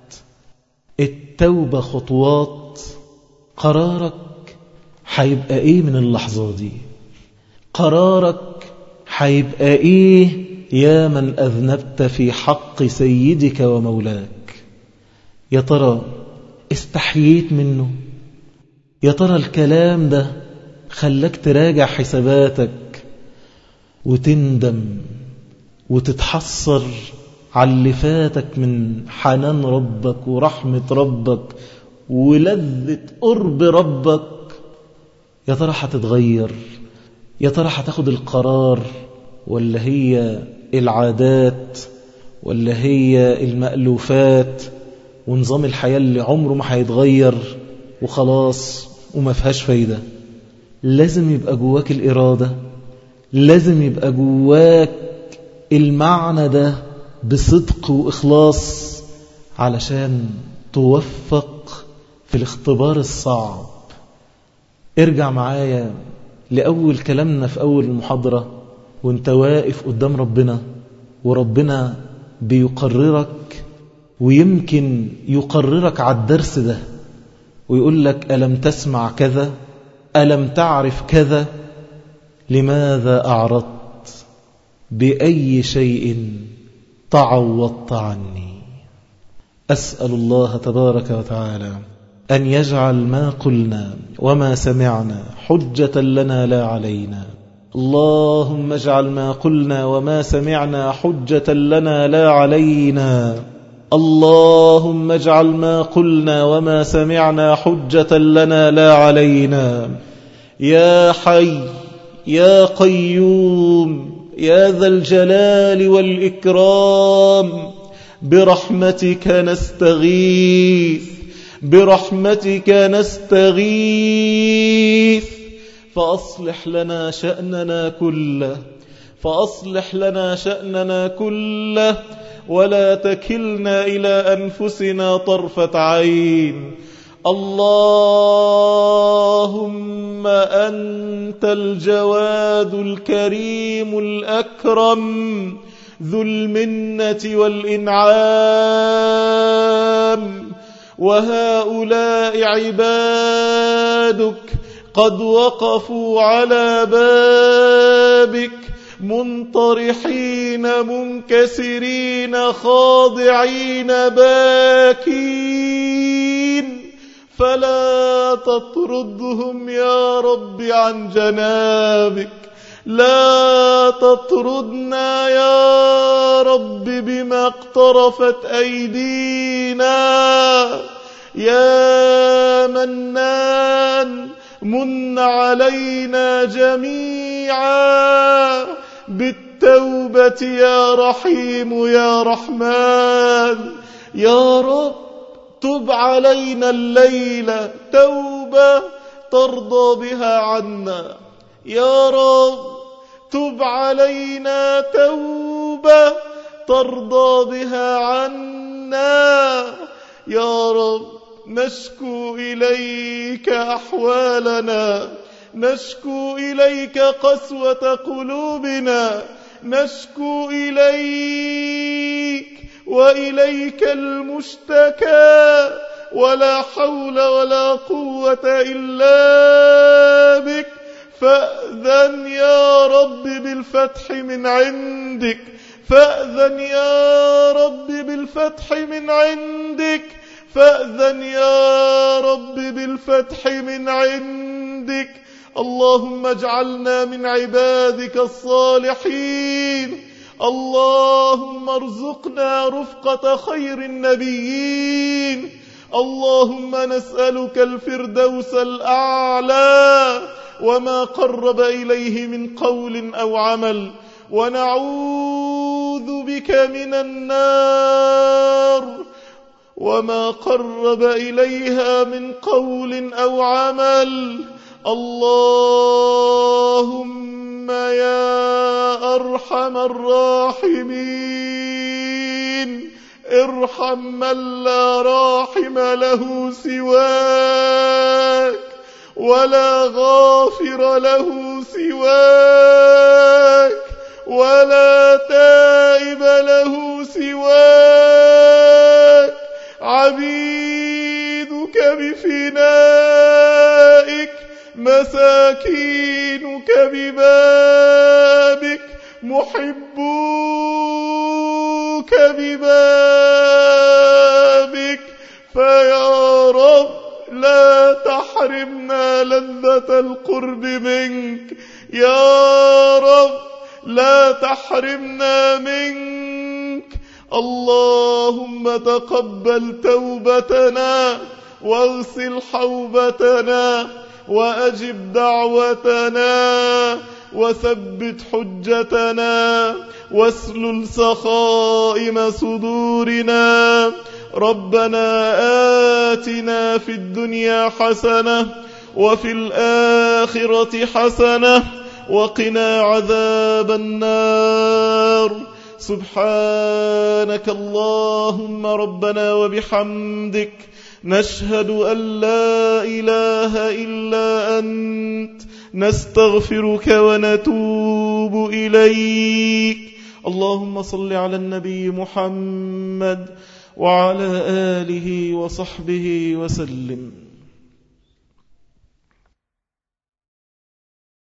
التوبة خطوات. قرارك هيبقى ايه من اللحظة دي؟ قرارك هيبقى ايه يا من أذنبت في حق سيدك ومولاك؟ يا ترى استحييت منه؟ يا ترى الكلام ده خلاك تراجع حساباتك وتندم وتتحسر على اللي فاتك من حنان ربك ورحمة ربك ولذة قرب ربك؟ يا ترى هتتغير؟ يا ترى هتاخد القرار، ولا هي العادات، ولا هي المألوفات ونظام الحياة اللي عمره ما هيتغير وخلاص وما فيهاش فايدة؟ لازم يبقى جواك الإرادة، لازم يبقى جواك المعنى ده بصدق وإخلاص علشان توفق في الاختبار الصعب. ارجع معايا لأول كلامنا في أول المحاضرة، وانت واقف قدام ربنا وربنا بيقررك، ويمكن يقررك على الدرس ده ويقول لك ألم تسمع كذا، ألم تعرف كذا، لماذا أعرضت؟ بأي شيء تعوضت عني؟ أسأل الله تبارك وتعالى أن يجعل ما قلنا وما سمعنا حجة لنا لا علينا. اللهم اجعل ما قلنا وما سمعنا حجة لنا لا علينا. اللهم اجعل ما قلنا وما سمعنا حجة لنا لا علينا. يا حي يا قيوم يا ذا الجلال والإكرام، برحمتك نستغيث، برحمتك نستغيث. فأصلح لنا شأننا كله، فأصلح لنا شأننا كله، ولا تكلنا إلى أنفسنا طرفة عين. اللهم أنت الجواد الكريم الأكرم ذو المنة والإنعام، وهؤلاء عبادك قد وقفوا على بابك منطرحين منكسرين خاضعين باكين، فلا تطردهم يا رب عن جنابك، لا تطردنا يا رب بما اقترفت أيدينا. يا منان من علينا جميعا بالتوبة يا رحيم يا رحمن. يا رب تب علينا الليلة توبة ترضى بها عنا. يا رب تب علينا توبة ترضى بها عنا. يا رب نشكو إليك أحوالنا، نشكو إليك قسوة قلوبنا، نشكو إليك وإليك المشتكى، ولا حول ولا قوة إلا بك. فأذن يا رب بالفتح من عندك، فأذن يا رب بالفتح من عندك، فأذن يا رب بالفتح من عندك. اللهم اجعلنا من عبادك الصالحين. اللهم ارزقنا رفقة خير النبيين. اللهم نسألك الفردوس الأعلى وما قرب إليه من قول أو عمل، ونعوذ بك من النار وما قرب إليها من قول أو عمل. اللهم يا أرحم الراحمين ارحم من لا راحم له سواك ولا غافر له سواك ولا تائب له سواك. عبيدك بفنائك، مساكينك ببابك، محبوك ببابك. فيا رب لا تحرمنا لذة القرب منك، يا رب لا تحرمنا منك. اللهم تقبل توبتنا واغسل حوبتنا وأجب دعوتنا وثبت حجتنا واسلل سخائم صدورنا. ربنا آتنا في الدنيا حسنة وفي الآخرة حسنة وقنا عذاب النار. سبحانك اللهم ربنا وبحمدك، نشهد أن لا إله إلا أنت، نستغفرك ونتوب إليك. اللهم صل على النبي محمد وعلى آله وصحبه وسلم.